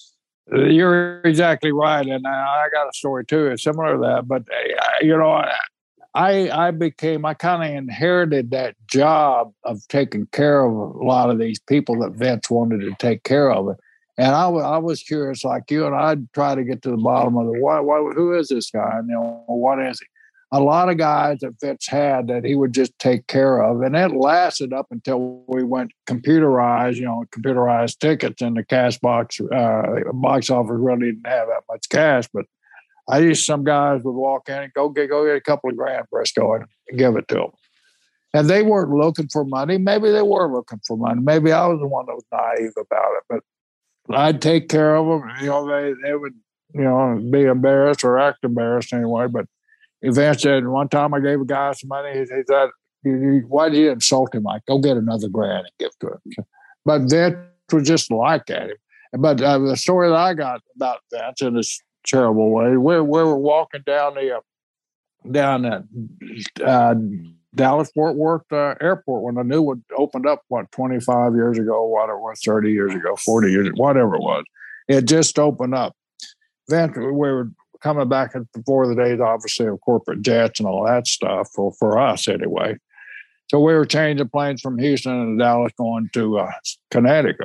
You're exactly right, and I got a story too. It's similar to that, but you know, I I became I kind of inherited that job of taking care of a lot of these people that Vince wanted to take care of, and I, I was curious, like you, and I'd try to get to the bottom of it. Why, why, who is this guy? And, you know, what is he? A lot of guys that Vince had that he would just take care of. And it lasted up until we went computerized, you know, computerized tickets, and the cash box, uh, box office really didn't have that much cash. But I used some guys would walk in and go get, go get a couple of grand Brisco and give it to them. And they weren't looking for money. Maybe they were looking for money. Maybe I was the one that was naive about it. But I'd take care of them. You know, they, they would, you know, be embarrassed or act embarrassed anyway. But Vince said, one time I gave a guy some money. He said, why did you insult him? Like, go get another grand and give to him. But Vince was just like at him. But uh, the story that I got about Vince in this terrible way, we, we were walking down the, uh, down that uh, Dallas-Fort Worth uh, airport when the new one opened up, what, twenty-five years ago, whatever it was, thirty years ago, forty years, whatever it was. It just opened up. Vince, we were coming back before the days, obviously, of corporate jets and all that stuff, for, for us anyway. So we were changing planes from Houston to Dallas going to uh, Connecticut.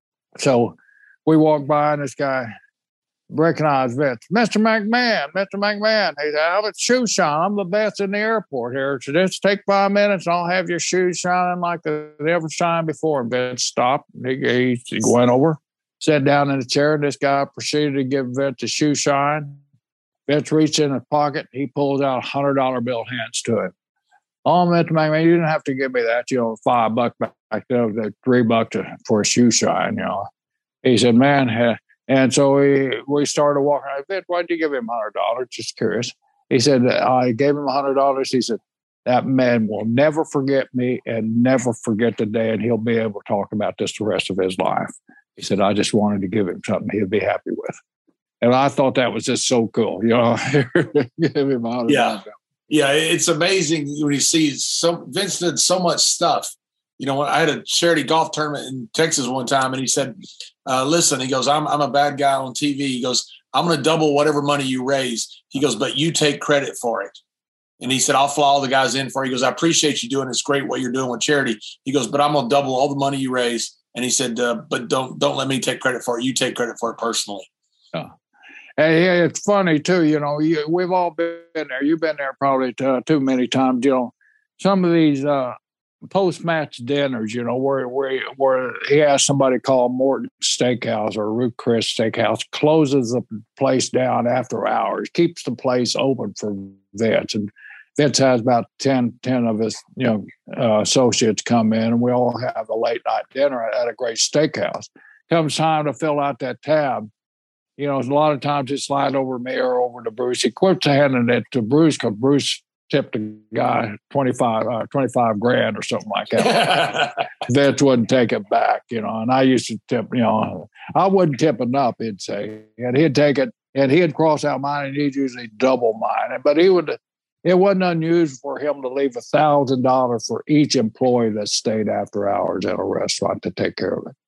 So we walked by, and this guy recognized Vince. Mister McMahon, Mister McMahon. He said, I'm at shoe shine. I'm the best in the airport here. So just take five minutes and I'll have your shoes shining like they never shined before. And Vince stopped. He, he went over, sat down in the chair, and this guy proceeded to give Vince a shoe shine. Vince reached in his pocket. He pulls out a one hundred dollar bill, hands to him. Oh, Mister McMahon, you didn't have to give me that. You know, five bucks back there, the three bucks for a shoe shine, you know. He said, man, and so we, we started walking. I said, why did you give him one hundred dollars? Just curious. He said, I gave him one hundred dollars. He said, that man will never forget me and never forget the day, and he'll be able to talk about this the rest of his life. He said, I just wanted to give him something he'd be happy with. And I thought that was just so cool, you know. Give him one hundred dollars. Yeah, yeah, it's amazing when you see so Vince did so much stuff. You know, I had a charity golf tournament in Texas one time, and he said, uh, listen, he goes, I'm I'm a bad guy on T V. He goes, I'm going to double whatever money you raise. He goes, but you take credit for it. And he said, I'll fly all the guys in for it. He goes, I appreciate you doing it. It's great what you're doing with charity. He goes, but I'm going to double all the money you raise. And he said, uh, but don't don't let me take credit for it. You take credit for it personally. Oh. Hey, it's funny, too. You know, you, we've all been there. You've been there probably too, too many times. You know, some of these uh, post-match dinners, you know, where, where where he has somebody call Morton Steakhouse or Ruth Chris Steakhouse, closes the place down after hours, keeps the place open for Vince. And Vince has about ten, ten of his, you know, uh, associates come in, and we all have a late-night dinner at a great steakhouse. Comes time to fill out that tab. You know, a lot of times it slide over me or over to Bruce. He quits handing it to Bruce because Bruce tipped the guy twenty-five, uh, twenty-five grand or something like that. Vince wouldn't take it back, you know, and I used to tip, you know, I wouldn't tip enough, he'd say. And he'd take it, and he'd cross out mine, and he'd usually double mine. But he would, it wasn't unusual for him to leave one thousand dollars for each employee that stayed after hours at a restaurant to take care of it.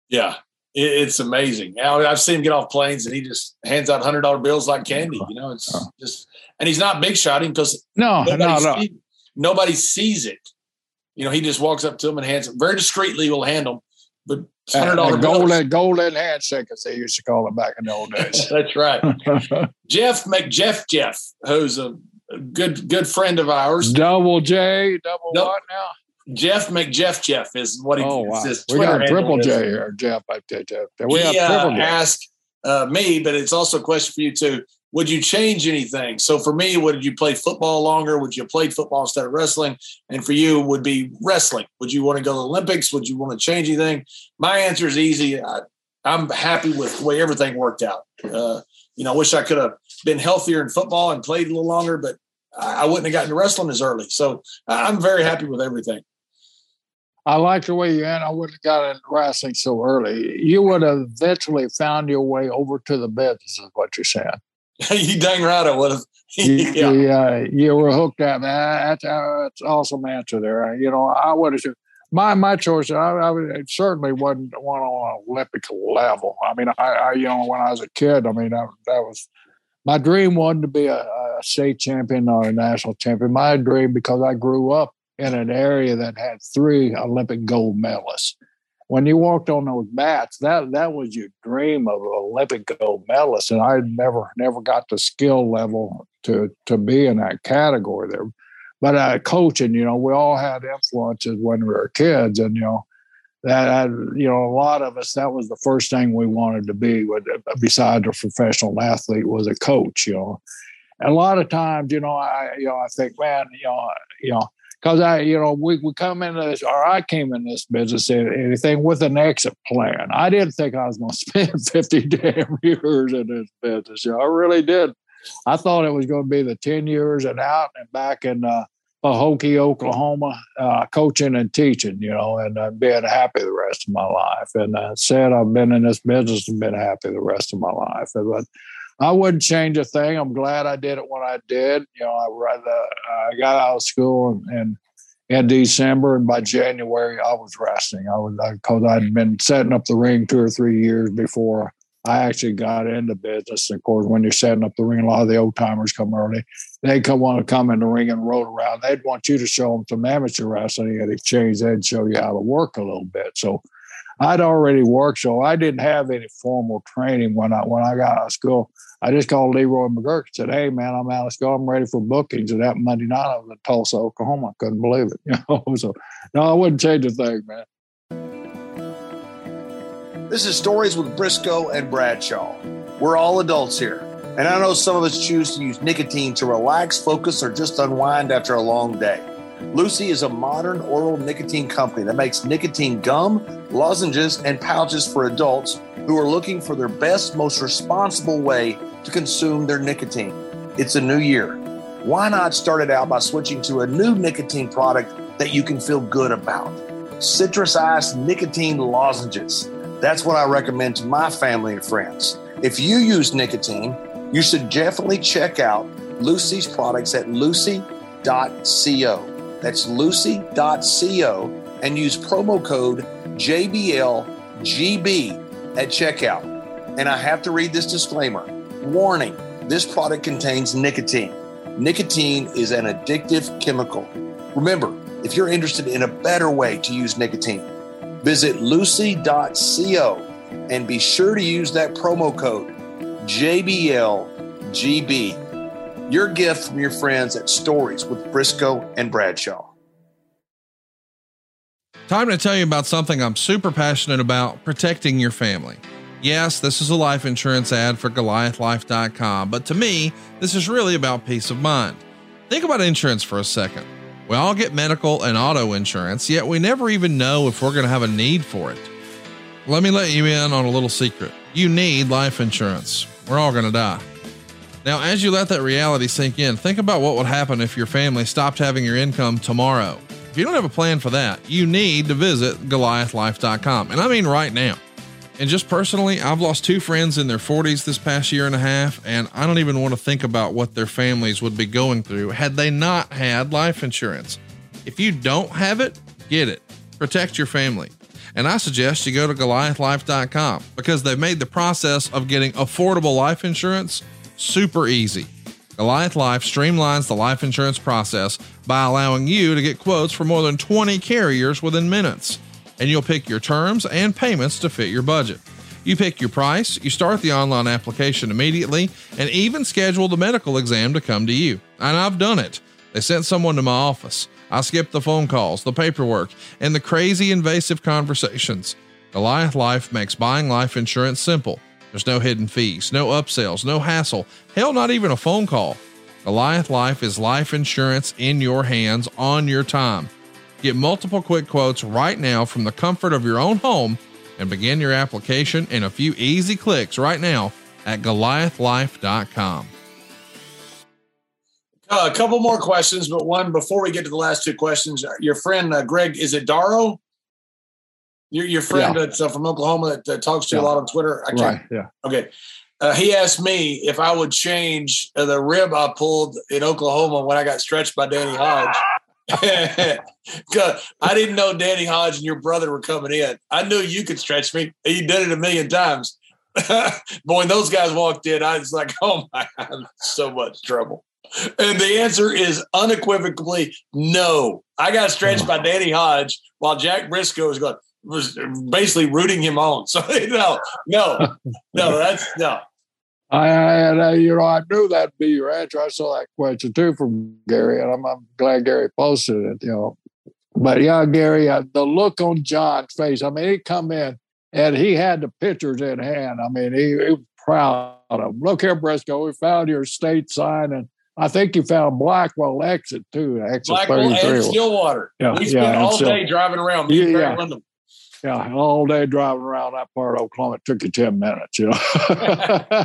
Yeah, it, it's amazing. Now, I've seen him get off planes and he just hands out hundred dollar bills like candy. You know, it's just, and he's not big shotting because no, nobody, no, no. See, nobody sees it. You know, he just walks up to him and hands it very discreetly. Will hand them, but hundred dollar golden golden handshake, as they used to call it back in the old days. That's right. Jeff McJeff Jeff, who's a good good friend of ours. Double J, double nope. what now? Jeff McJeff Jeff is what he oh, wow. his we got a triple J here, Jeff. I tell you, we he, have triple uh, J. asked uh, me, but it's also a question for you too. Would you change anything? So for me, would you play football longer? Would you have played football instead of wrestling? And for you, would be wrestling. Would you want to go to the Olympics? Would you want to change anything? My answer is easy. I, I'm happy with the way everything worked out. Uh, you know, I wish I could have been healthier in football and played a little longer, but I wouldn't have gotten to wrestling as early. So I'm very happy with everything. I like the way you end. I wouldn't have got into wrestling so early. You would have eventually found your way over to the business, is what you're saying. You dang right I would have. yeah. You, uh, you were hooked up. That's, uh, that's an awesome answer there. You know, I would have. My my choice, I, I certainly wasn't one on an Olympic level. I mean, I, I you know, when I was a kid, I mean, that, that was my dream wasn't to be a, a state champion or a national champion. My dream, because I grew up in an area that had three Olympic gold medalists. When you walked on those mats, that that was your dream of an Olympic gold medalist, and I never never got the skill level to to be in that category there. But uh, coaching, you know, we all had influences when we were kids, and you know that you know a lot of us, that was the first thing we wanted to be. With, besides a professional athlete, was a coach. You know, and a lot of times, you know, I you know I think, man, you know, you know. Because I, you know, we, we come into this, or I came in this business, anything with an exit plan. I didn't think I was going to spend fifty damn years in this business. You know, I really did. I thought it was going to be the ten years and out and back in uh, Pahokee, Oklahoma, uh, coaching and teaching, you know, and uh, being happy the rest of my life. And I uh, said I've been in this business and been happy the rest of my life. But I wouldn't change a thing. I'm glad I did it when I did. You know, I read the, I got out of school in, in December, and by January I was wrestling. I was because I'd been setting up the ring two or three years before I actually got into business. Of course, when you're setting up the ring, a lot of the old timers come early. They come want to come in the ring and roll around. They'd want you to show them some amateur wrestling in exchange. They'd show you how to work a little bit. So I'd already worked, so I didn't have any formal training when I when I got out of school. I just called Leroy McGurk and said, "Hey, man, I'm out of school. I'm ready for bookings." And that Monday night, I was in Tulsa, Oklahoma. I couldn't believe it. You know, so no, I wouldn't change a thing, man. This is Stories with Briscoe and Bradshaw. We're all adults here, and I know some of us choose to use nicotine to relax, focus, or just unwind after a long day. Lucy is a modern oral nicotine company that makes nicotine gum, lozenges, and pouches for adults who are looking for their best, most responsible way to consume their nicotine. It's a new year. Why not start it out by switching to a new nicotine product that you can feel good about? Citrus Ice Nicotine Lozenges. That's what I recommend to my family and friends. If you use nicotine, you should definitely check out Lucy's products at lucy dot co. That's lucy dot co and use promo code J B L G B at checkout. And I have to read this disclaimer. Warning, this product contains nicotine. Nicotine is an addictive chemical. Remember, if you're interested in a better way to use nicotine, visit lucy dot co and be sure to use that promo code J B L G B. Your gift from your friends at Stories with Briscoe and Bradshaw. Time to tell you about something I'm super passionate about: protecting your family. Yes, this is a life insurance ad for Goliath Life dot com, but to me, this is really about peace of mind. Think about insurance for a second. We all get medical and auto insurance, yet we never even know if we're going to have a need for it. Let me let you in on a little secret. You need life insurance. We're all going to die. Now, as you let that reality sink in, think about what would happen if your family stopped having your income tomorrow. If you don't have a plan for that, you need to visit Goliath Life dot com. And I mean right now. And just personally, I've lost two friends in their forties this past year and a half, and I don't even want to think about what their families would be going through had they not had life insurance. If you don't have it, get it. Protect your family. And I suggest you go to Goliath Life dot com because they've made the process of getting affordable life insurance super easy. Goliath Life streamlines the life insurance process by allowing you to get quotes for more than twenty carriers within minutes. And you'll pick your terms and payments to fit your budget. You pick your price, you start the online application immediately, and even schedule the medical exam to come to you. And I've done it. They sent someone to my office. I skipped the phone calls, the paperwork, and the crazy invasive conversations. Goliath Life makes buying life insurance simple. There's no hidden fees, no upsells, no hassle, hell, not even a phone call. Goliath Life is life insurance in your hands on your time. Get multiple quick quotes right now from the comfort of your own home and begin your application in a few easy clicks right now at Goliath Life dot com. Uh, a couple more questions, but one before we get to the last two questions. Your friend uh, Greg, is it Darrow? Your your friend yeah. that's uh, from Oklahoma that uh, talks to you yeah. a lot on Twitter. I can't, right. Yeah. Okay. Uh, he asked me if I would change uh, the rib I pulled in Oklahoma when I got stretched by Danny Hodge. I didn't know Danny Hodge and your brother were coming in. I knew you could stretch me. You did it a million times. But when those guys walked in, I was like, oh my, I'm in so much trouble. And the answer is unequivocally no. I got stretched by Danny Hodge while Jack Briscoe was going, was basically rooting him on. So no, no, no, that's no. I, I, I, you know, I knew that'd be your answer. I saw that question too from Gary, and I'm, I'm glad Gary posted it. You know, but yeah, Gary, uh, the look on John's face. I mean, he come in and he had the pictures in hand. I mean, he, he was proud of them. Look here, Briscoe. We found your state sign, and I think you found Blackwell exit too. Exit Blackwell and Stillwater. Yeah, we spent yeah, all so, day driving around. Me and yeah, Barry yeah. yeah, all day driving around that part of Oklahoma. It took you ten minutes, you know.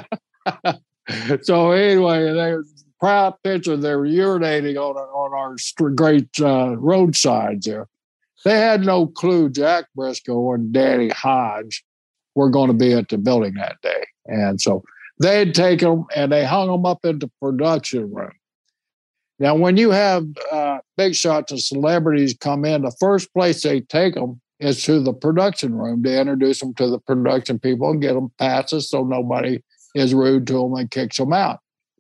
So anyway, they were proud picture. They were urinating on on our great uh, roadsides there. They had no clue Jack Briscoe and Danny Hodge were going to be at the building that day, and so they'd take them and they hung them up in the production room. Now, when you have uh, big shots and celebrities come in, the first place they take them is to the production room to introduce them to the production people and get them passes so nobody is rude to them and kicks them out.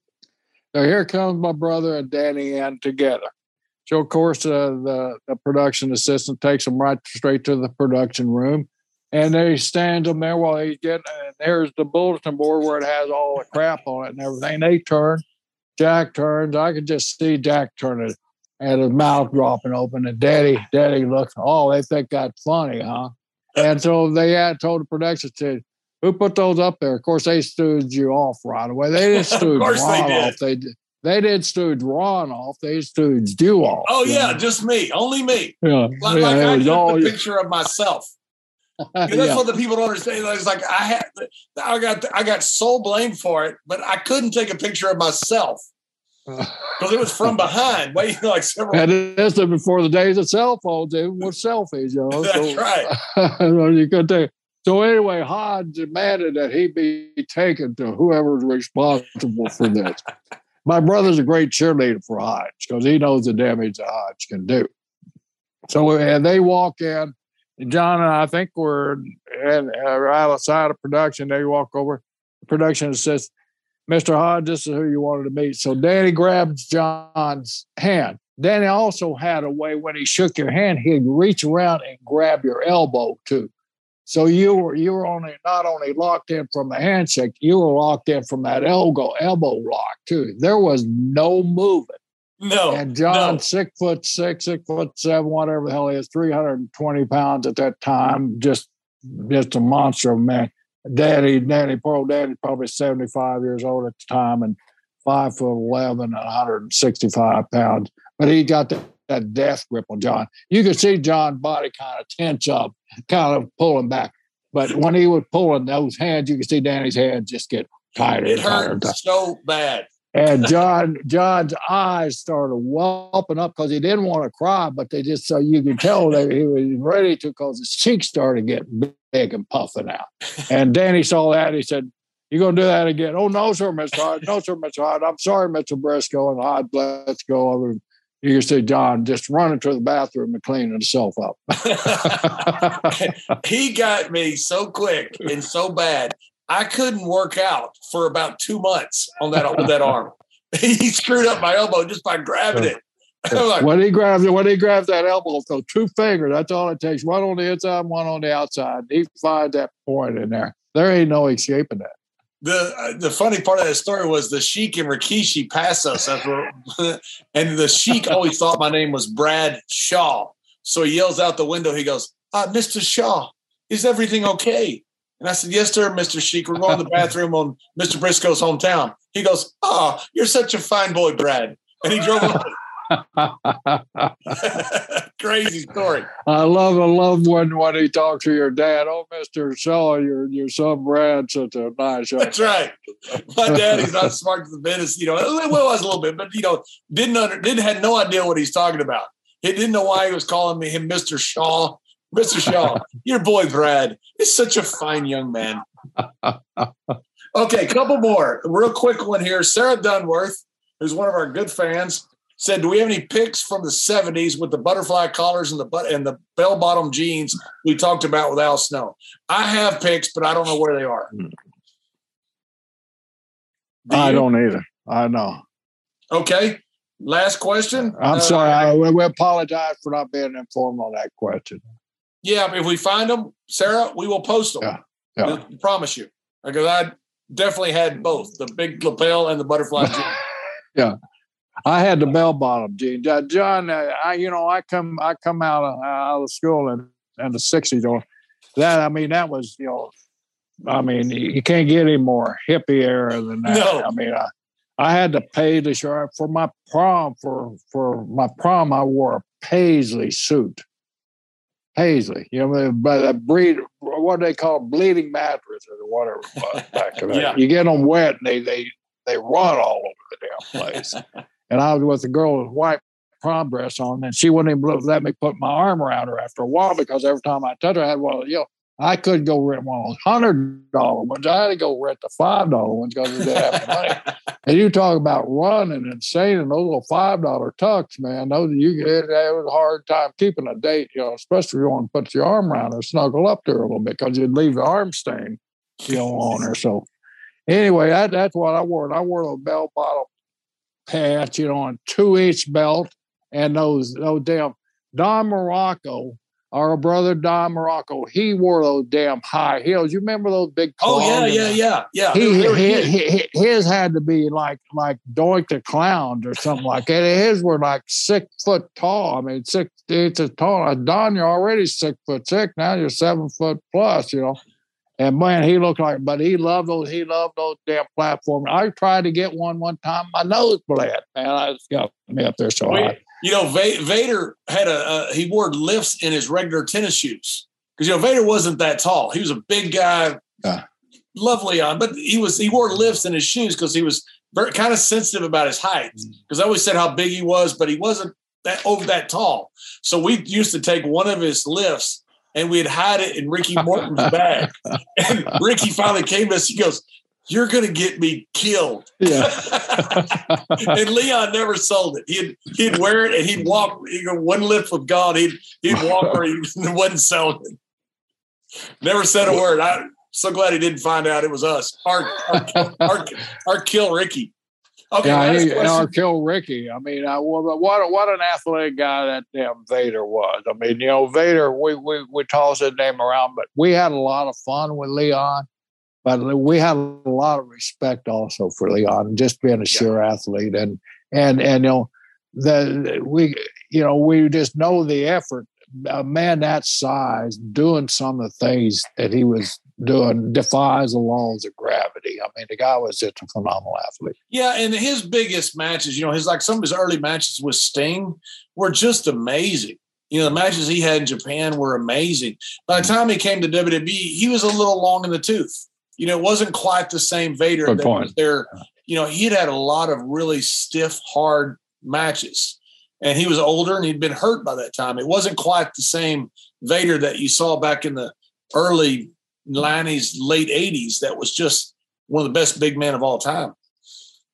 So here comes my brother and Danny in together. So, of course, uh, the, the production assistant takes them right straight to the production room, and they stand them there while he's getting, and there's the bulletin board where it has all the crap on it and everything. They turn, Jack turns. I could just see Jack turning and his mouth dropping open, and Daddy, Daddy looks, oh, they think that's funny, huh? And so they had told the production team, who put those up there? Of course, they stood you off right away. They didn't stood Ron they off. They did. They did stood Ron off. They stood you off. Oh yeah, know? Just me, only me. Yeah, like, yeah, like I took all, a picture of myself. That's yeah. what the people don't understand. It's like I had, I got, I got so blamed for it, but I couldn't take a picture of myself because it was from behind. Wait, like several. And this is before the days of cell phones. It was selfies, you know. That's so, right. You could take. So anyway, Hodge demanded that he be taken to whoever's responsible for this. My brother's a great cheerleader for Hodge because he knows the damage that Hodge can do. So and they walk in, and John and I think we're at, uh, right outside of production. They walk over. The production says, Mister Hodge, this is who you wanted to meet. So Danny grabs John's hand. Danny also had a way when he shook your hand, he'd reach around and grab your elbow too. So you were you were only not only locked in from the handshake, you were locked in from that elbow elbow lock too. There was no moving. No. And John, no. six foot six, six foot seven, whatever the hell he is, three hundred and twenty pounds at that time, just just a monster of a man. Daddy, Daddy, poor old Daddy, probably seventy five years old at the time, and five foot eleven, and one hundred and sixty five pounds. But he got that. That death grip on John. You could see John's body kind of tense up, kind of pulling back. But when he was pulling those hands, you could see Danny's hands just get tighter. It and tighter hurt and tighter. so bad. And John, John's eyes started whelping up because he didn't want to cry, but they just so you could tell that he was ready to because his cheeks started getting big and puffing out. And Danny saw that and he said, "You gonna do that again?" "Oh no, sir, Mister Hodge. No, sir, Mister Hodge. I'm sorry, Mister Briscoe." And Hodge, let's go over. you can see John just running to the bathroom and cleaning himself up. He got me so quick and so bad. I couldn't work out for about two months on that with that arm. He screwed up my elbow just by grabbing it. Like, when he grabs when he grabs that elbow, so two fingers, that's all it takes. One on the inside, one on the outside. He finds that point in there. There ain't no escaping that. The uh, the funny part of that story was the Sheik and Rikishi passed us, after, and the Sheik always thought my name was Brad Shaw. So he yells out the window. He goes, uh, "Mister Shaw, is everything okay?" And I said, "Yes, sir, Mister Sheik. We're going to the bathroom on Mister Briscoe's hometown." He goes, "Oh, you're such a fine boy, Brad." And he drove off. Crazy story. I love, I love when when he talks to your dad. Oh, Mister Shaw, your your son Brad, such a nice. That's right. My daddy's not smart to the business, you know. Well, I was a little bit, but you know, didn't under, didn't had no idea what he's talking about. He didn't know why he was calling me him Mister Shaw. Mister Shaw, your boy Brad is such a fine young man. Okay, couple more. A real quick one here. Sarah Dunworth, who's one of our good fans, said, "Do we have any pics from the seventies with the butterfly collars and the but and the bell bottom jeans we talked about with Al Snow?" I have pics, but I don't know where they are. Do I you? don't either. I know. Okay. Last question. I'm Uh, sorry. I, we apologize for not being informed on that question. Yeah, if we find them, Sarah, we will post them. Yeah, yeah. I promise you, because I definitely had both the big lapel and the butterfly jeans. Yeah. I had the bell bottom jeans. Uh, John, uh, I you know I come I come out of, out of school in, in the sixties. Or that I mean that was you know, I mean you can't get any more hippie era than that. No. I mean I, I had to pay the shirt for my prom for for my prom. I wore a paisley suit. Paisley, you know, but a breed what they call bleeding mattress or whatever it was back then. Yeah. You get them wet and they they they run all over the damn place. And I was with a girl with white prom dress on, and she wouldn't even let me put my arm around her after a while because every time I touched her, I had one of, you know, I couldn't go rent one of those hundred dollar ones. I had to go rent the five dollar ones because we didn't have the money. And you talk about running and saying those little five dollar tucks, man. Those you it, it was a hard time keeping a date, you know, especially if you want to put your arm around her, snuggle up to her a little bit because you'd leave the arm stain, you know, on her. So anyway, that, that's what I wore. And I wore those bell bottom pants, you know, on two inch belt and those those damn Don Morocco, our brother Don Morocco, he wore those damn high heels. You remember those big? Oh yeah, yeah, yeah, yeah. He, he, he, he, his had to be like like Doink the Clown or something like that. His were like six foot tall. I mean, six inches tall. Don, you're already six foot six. Now you're seven foot plus. You know. And man, he looked like, but he loved those. He loved those damn platforms. I tried to get one one time. My nose bled, man. I just got me up there so high. You know, Vader had a uh, he wore lifts in his regular tennis shoes because you know Vader wasn't that tall. He was a big guy, yeah. Lovely on, but he was he wore lifts in his shoes because he was very kind of sensitive about his height. Because I always said how big he was, but he wasn't that over that tall. So we used to take one of his lifts and we'd hide it in Ricky Morton's bag. And Ricky finally came to us. He goes, "You're going to get me killed." Yeah. And Leon never sold it. He'd he'd wear it and he'd walk. He'd go, one lift with God. He'd he'd walk where he wasn't selling it. Never said a word. I'm so glad he didn't find out it was us. Our our, our, our kill Ricky. Okay, yeah, last he, question. or kill Ricky. I mean, I, what what an athletic guy that damn Vader was. I mean, you know, Vader. We we we toss his name around, but we had a lot of fun with Leon. But we had a lot of respect also for Leon, just being a sure yeah. athlete, and and and you know, the we you know we just know the effort. A man that size doing some of the things that he was doing defies the laws of gravity. I mean, the guy was just a phenomenal athlete. Yeah, and his biggest matches, you know, his like some of his early matches with Sting were just amazing. You know, the matches he had in Japan were amazing. By the time he came to W W E, he was a little long in the tooth. You know, it wasn't quite the same Vader Good that point. was there. You know, he'd had a lot of really stiff, hard matches. And he was older and he'd been hurt by that time. It wasn't quite the same Vader that you saw back in the early nineties, late eighties. That was just one of the best big men of all time.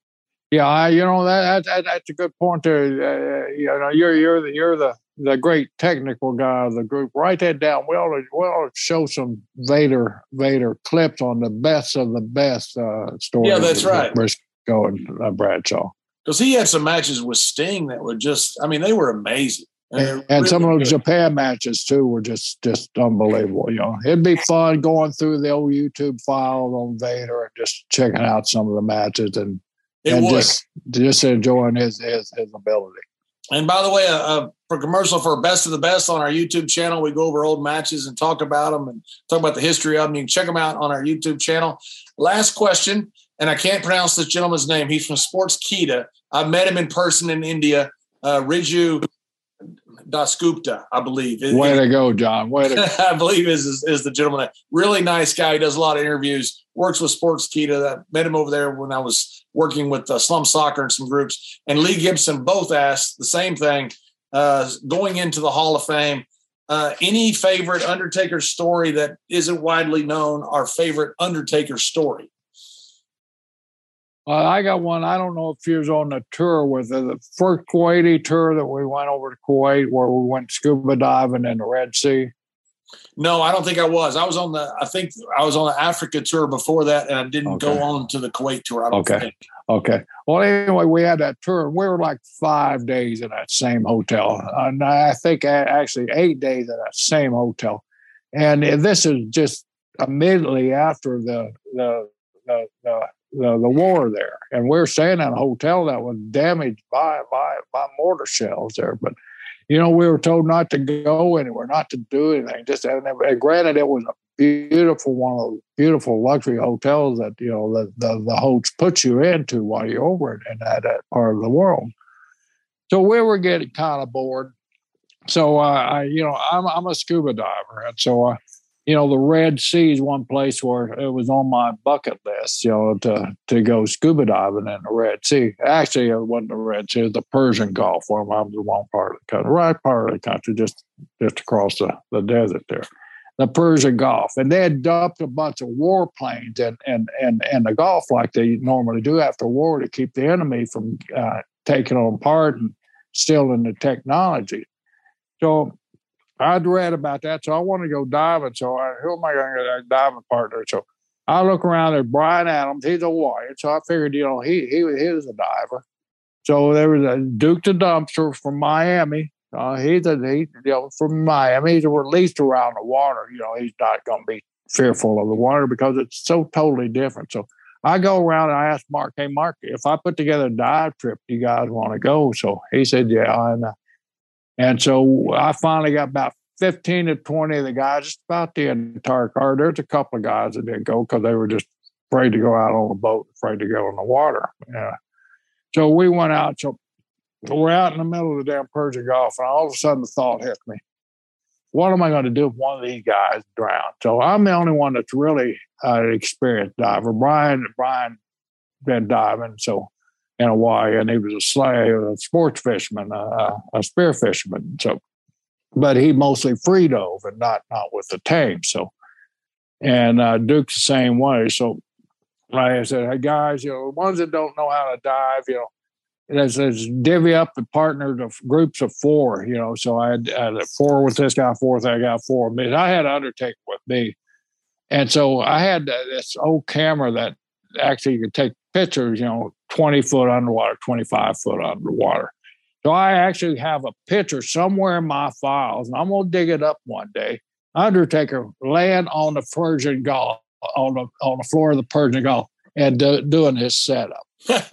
Yeah, I, you know that, that that's a good point there. Uh, you know, you're you're the you're the the great technical guy of the group. Write that down. We ought to, we ought to show some Vader Vader clips on the best of the best uh, stories. Yeah, that's right. Briscoe and uh, Bradshaw. Because he had some matches with Sting that were just, I mean, they were amazing. And, and really some of those Japan matches too were just just unbelievable. You know, it'd be fun going through the old YouTube files on Vader and just checking out some of the matches and. It and would. just just enjoying his, his his ability. And by the way, a, a for commercial for Best of the Best on our YouTube channel, we go over old matches and talk about them and talk about the history of them. You can check them out on our YouTube channel. Last question, and I can't pronounce this gentleman's name. He's from Sportskeeda. I met him in person in India. Uh, Riju Dasgupta, I believe. Way to go, John. Way to go. I believe is, is is the gentleman. Really nice guy. He does a lot of interviews. Works with Sportskeeda. I met him over there when I was working with uh, Slum Soccer and some groups. And Lee Gibson both asked the same thing. Uh, going into the Hall of Fame, uh, any favorite Undertaker story that isn't widely known? Our favorite Undertaker story. Uh, I got one. I don't know if he was on the tour with uh, the first Kuwaiti tour that we went over to Kuwait, where we went scuba diving in the Red Sea. No, I don't think I was. I was on the. I think I was on the Africa tour before that, and I didn't okay. go on to the Kuwait tour. I don't okay. think. Okay. Well, anyway, we had that tour, and we were like five days in that same hotel, and I think actually eight days in that same hotel. And this is just immediately after the the the. the The, the war there, and we were staying in a hotel that was damaged by by by mortar shells there. But you know, we were told not to go anywhere, not to do anything. Just and, and granted, it was a beautiful one of those beautiful luxury hotels that you know the the, the host puts you into while you're over in that, that part of the world. So we were getting kind of bored. So uh, I, you know, I'm I'm a scuba diver, and so. Uh, You know, the Red Sea is one place where it was on my bucket list, you know, to, to go scuba diving in the Red Sea. Actually, it wasn't the Red Sea, it was the Persian Gulf, where I was the one part of the country, right part of the country, just, just across the, the desert there. The Persian Gulf. And they had dumped a bunch of warplanes in, in, in, in the Gulf like they normally do after war to keep the enemy from uh, taking them apart and stealing the technology. So I'd read about that, so I want to go diving. So I, who am I going to get a diving partner? So I look around. There's Brian Adams. He's a Hawaiian, so I figured, you know, he he he was a diver. So there was a Duke the Dumpster from Miami. Uh, he's a he, you know from Miami. He's at least around the water. You know, he's not going to be fearful of the water because it's so totally different. So I go around and I ask Mark, "Hey, Mark, if I put together a dive trip, you guys want to go?" So he said, "Yeah." And uh, And so I finally got about fifteen to twenty of the guys, just about the entire car. There's a couple of guys that didn't go because they were just afraid to go out on the boat, afraid to go in the water. Yeah. So we went out. So we're out in the middle of the damn Persian Gulf, and all of a sudden the thought hit me. What am I going to do if one of these guys drowned? So I'm the only one that's really uh, experienced diver. Brian, Brian been diving, so in Hawaii, and he was a slay, a sports fisherman, uh, a spear fisherman. So, but he mostly free dove and not not with the tank. So, and uh, Duke's the same way. So, like I said, hey guys, you know, the ones that don't know how to dive, you know, there's, there's divvy up the partners of groups of four. You know, so I had, I had four with this guy, four with that guy, four with me. I had an Undertaker with me, and so I had this old camera that actually you could take pictures, you know, twenty foot underwater, twenty-five foot underwater. So I actually have a picture somewhere in my files, and I'm going to dig it up one day. Undertaker laying on the Persian Gulf, on the, on the floor of the Persian Gulf, and do, doing his setup.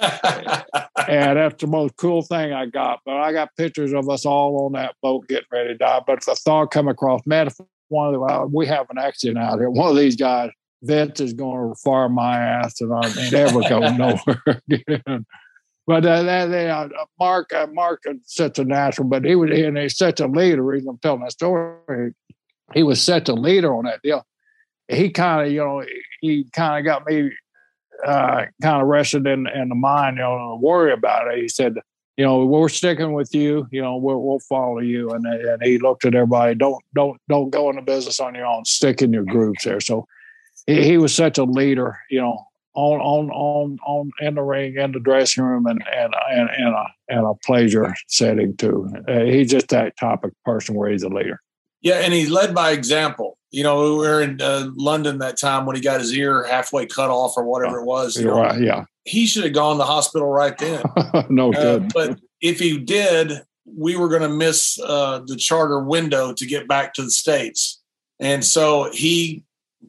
And that's the most cool thing I got. But I got pictures of us all on that boat getting ready to die. But if the thought come across, man, if one of the, uh, we have an accident out here, one of these guys, Vince is going to fire my ass, and I ain't ever going nowhere again. But uh, that, they, uh, Mark, uh, Mark is such a natural, but he was, and he's such a leader. The reason I'm telling that story, he was such a leader on that deal. He kind of, you know, he kind of got me uh, kind of rested in, in the mind, you know, to worry about it. He said, you know, we're sticking with you. You know, we'll, we'll follow you. And and he looked at everybody. Don't don't don't go into business on your own. Stick in your groups there. So he, he was such a leader, you know, on on on on in the ring, in the dressing room, and and and, and a and a pleasure setting too. Uh, he's just that type of person where he's a leader. Yeah, and he led by example. You know, we were in uh, London that time when he got his ear halfway cut off or whatever it was. You know, right, yeah. He should have gone to the hospital right then. no, uh, but if he did, we were going to miss uh, the charter window to get back to the States. And so he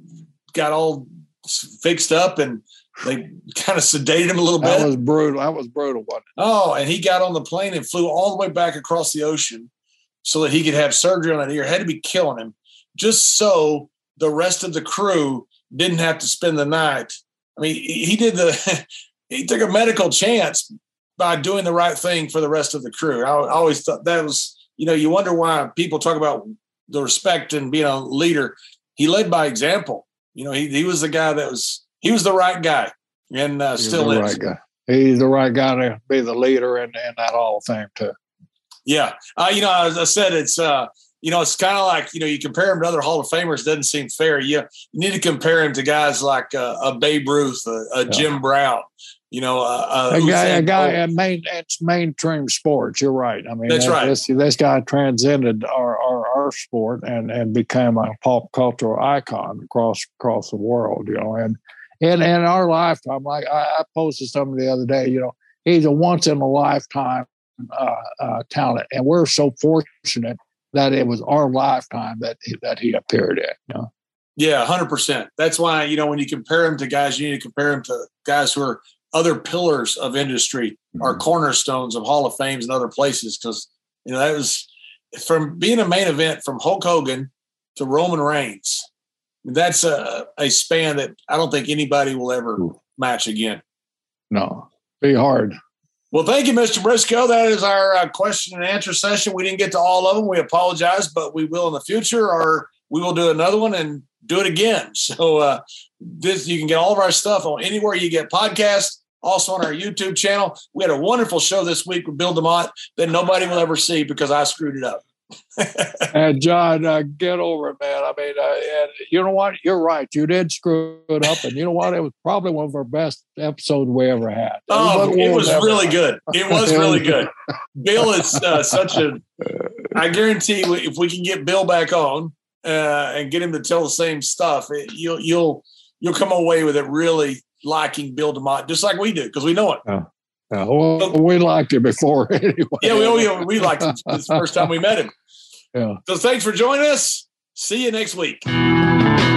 got all fixed up and they kind of sedated him a little bit. That was brutal. That was brutal, wasn't it? Oh, and he got on the plane and flew all the way back across the ocean so that he could have surgery on that ear. It had to be killing him just so the rest of the crew didn't have to spend the night. I mean, he did the – he took a medical chance by doing the right thing for the rest of the crew. I, I always thought that was – you know, you wonder why people talk about the respect and being a leader. He led by example. You know, he he was the guy that was – he was the right guy and uh, still is. Right guy. He's the right guy to be the leader in, in that Hall of Fame too. Yeah. Uh, you know, as I said, it's, uh, you know, it's kind of like, you know, you compare him to other Hall of Famers, doesn't seem fair. You, you need to compare him to guys like uh, a Babe Ruth, a, a yeah. Jim Brown, you know, uh, a guy, a guy at main, it's mainstream sports. You're right. I mean, that's that, right. This, this guy transcended our, our, our sport and, and became a pop cultural icon across, across the world, you know, and, and, and our lifetime, like I, I posted something the other day, you know, he's a once in a lifetime uh, uh, talent. And we're so fortunate that it was our lifetime that he, that he appeared in. You know? Yeah, one hundred percent. That's why, you know, when you compare him to guys, you need to compare him to guys who are other pillars of industry, mm-hmm. are cornerstones of Hall of Fames and other places. Because, you know, that was from being a main event from Hulk Hogan to Roman Reigns. That's a, a span that I don't think anybody will ever Ooh. match again. No, be hard. Well, thank you, Mister Briscoe. That is our uh, question and answer session. We didn't get to all of them. We apologize, but we will in the future, or we will do another one and do it again. So uh, this you can get all of our stuff on anywhere you get podcasts, also on our YouTube channel. We had a wonderful show this week with Bill DeMott that nobody will ever see because I screwed it up. And John, uh, get over it, man. I mean, uh, and you know what? You're right. You did screw it up, and you know what? It was probably one of our best episodes we ever had. It oh, it was really had. good. It was really good. Bill is uh, such a. I guarantee if we can get Bill back on uh, and get him to tell the same stuff, it, you'll you'll you'll come away with it really liking Bill DeMott, just like we do, because we know it. Oh. Uh, well, we liked it before anyway. Yeah, we we, we liked it the first time we met him. Yeah. So thanks for joining us. See you next week.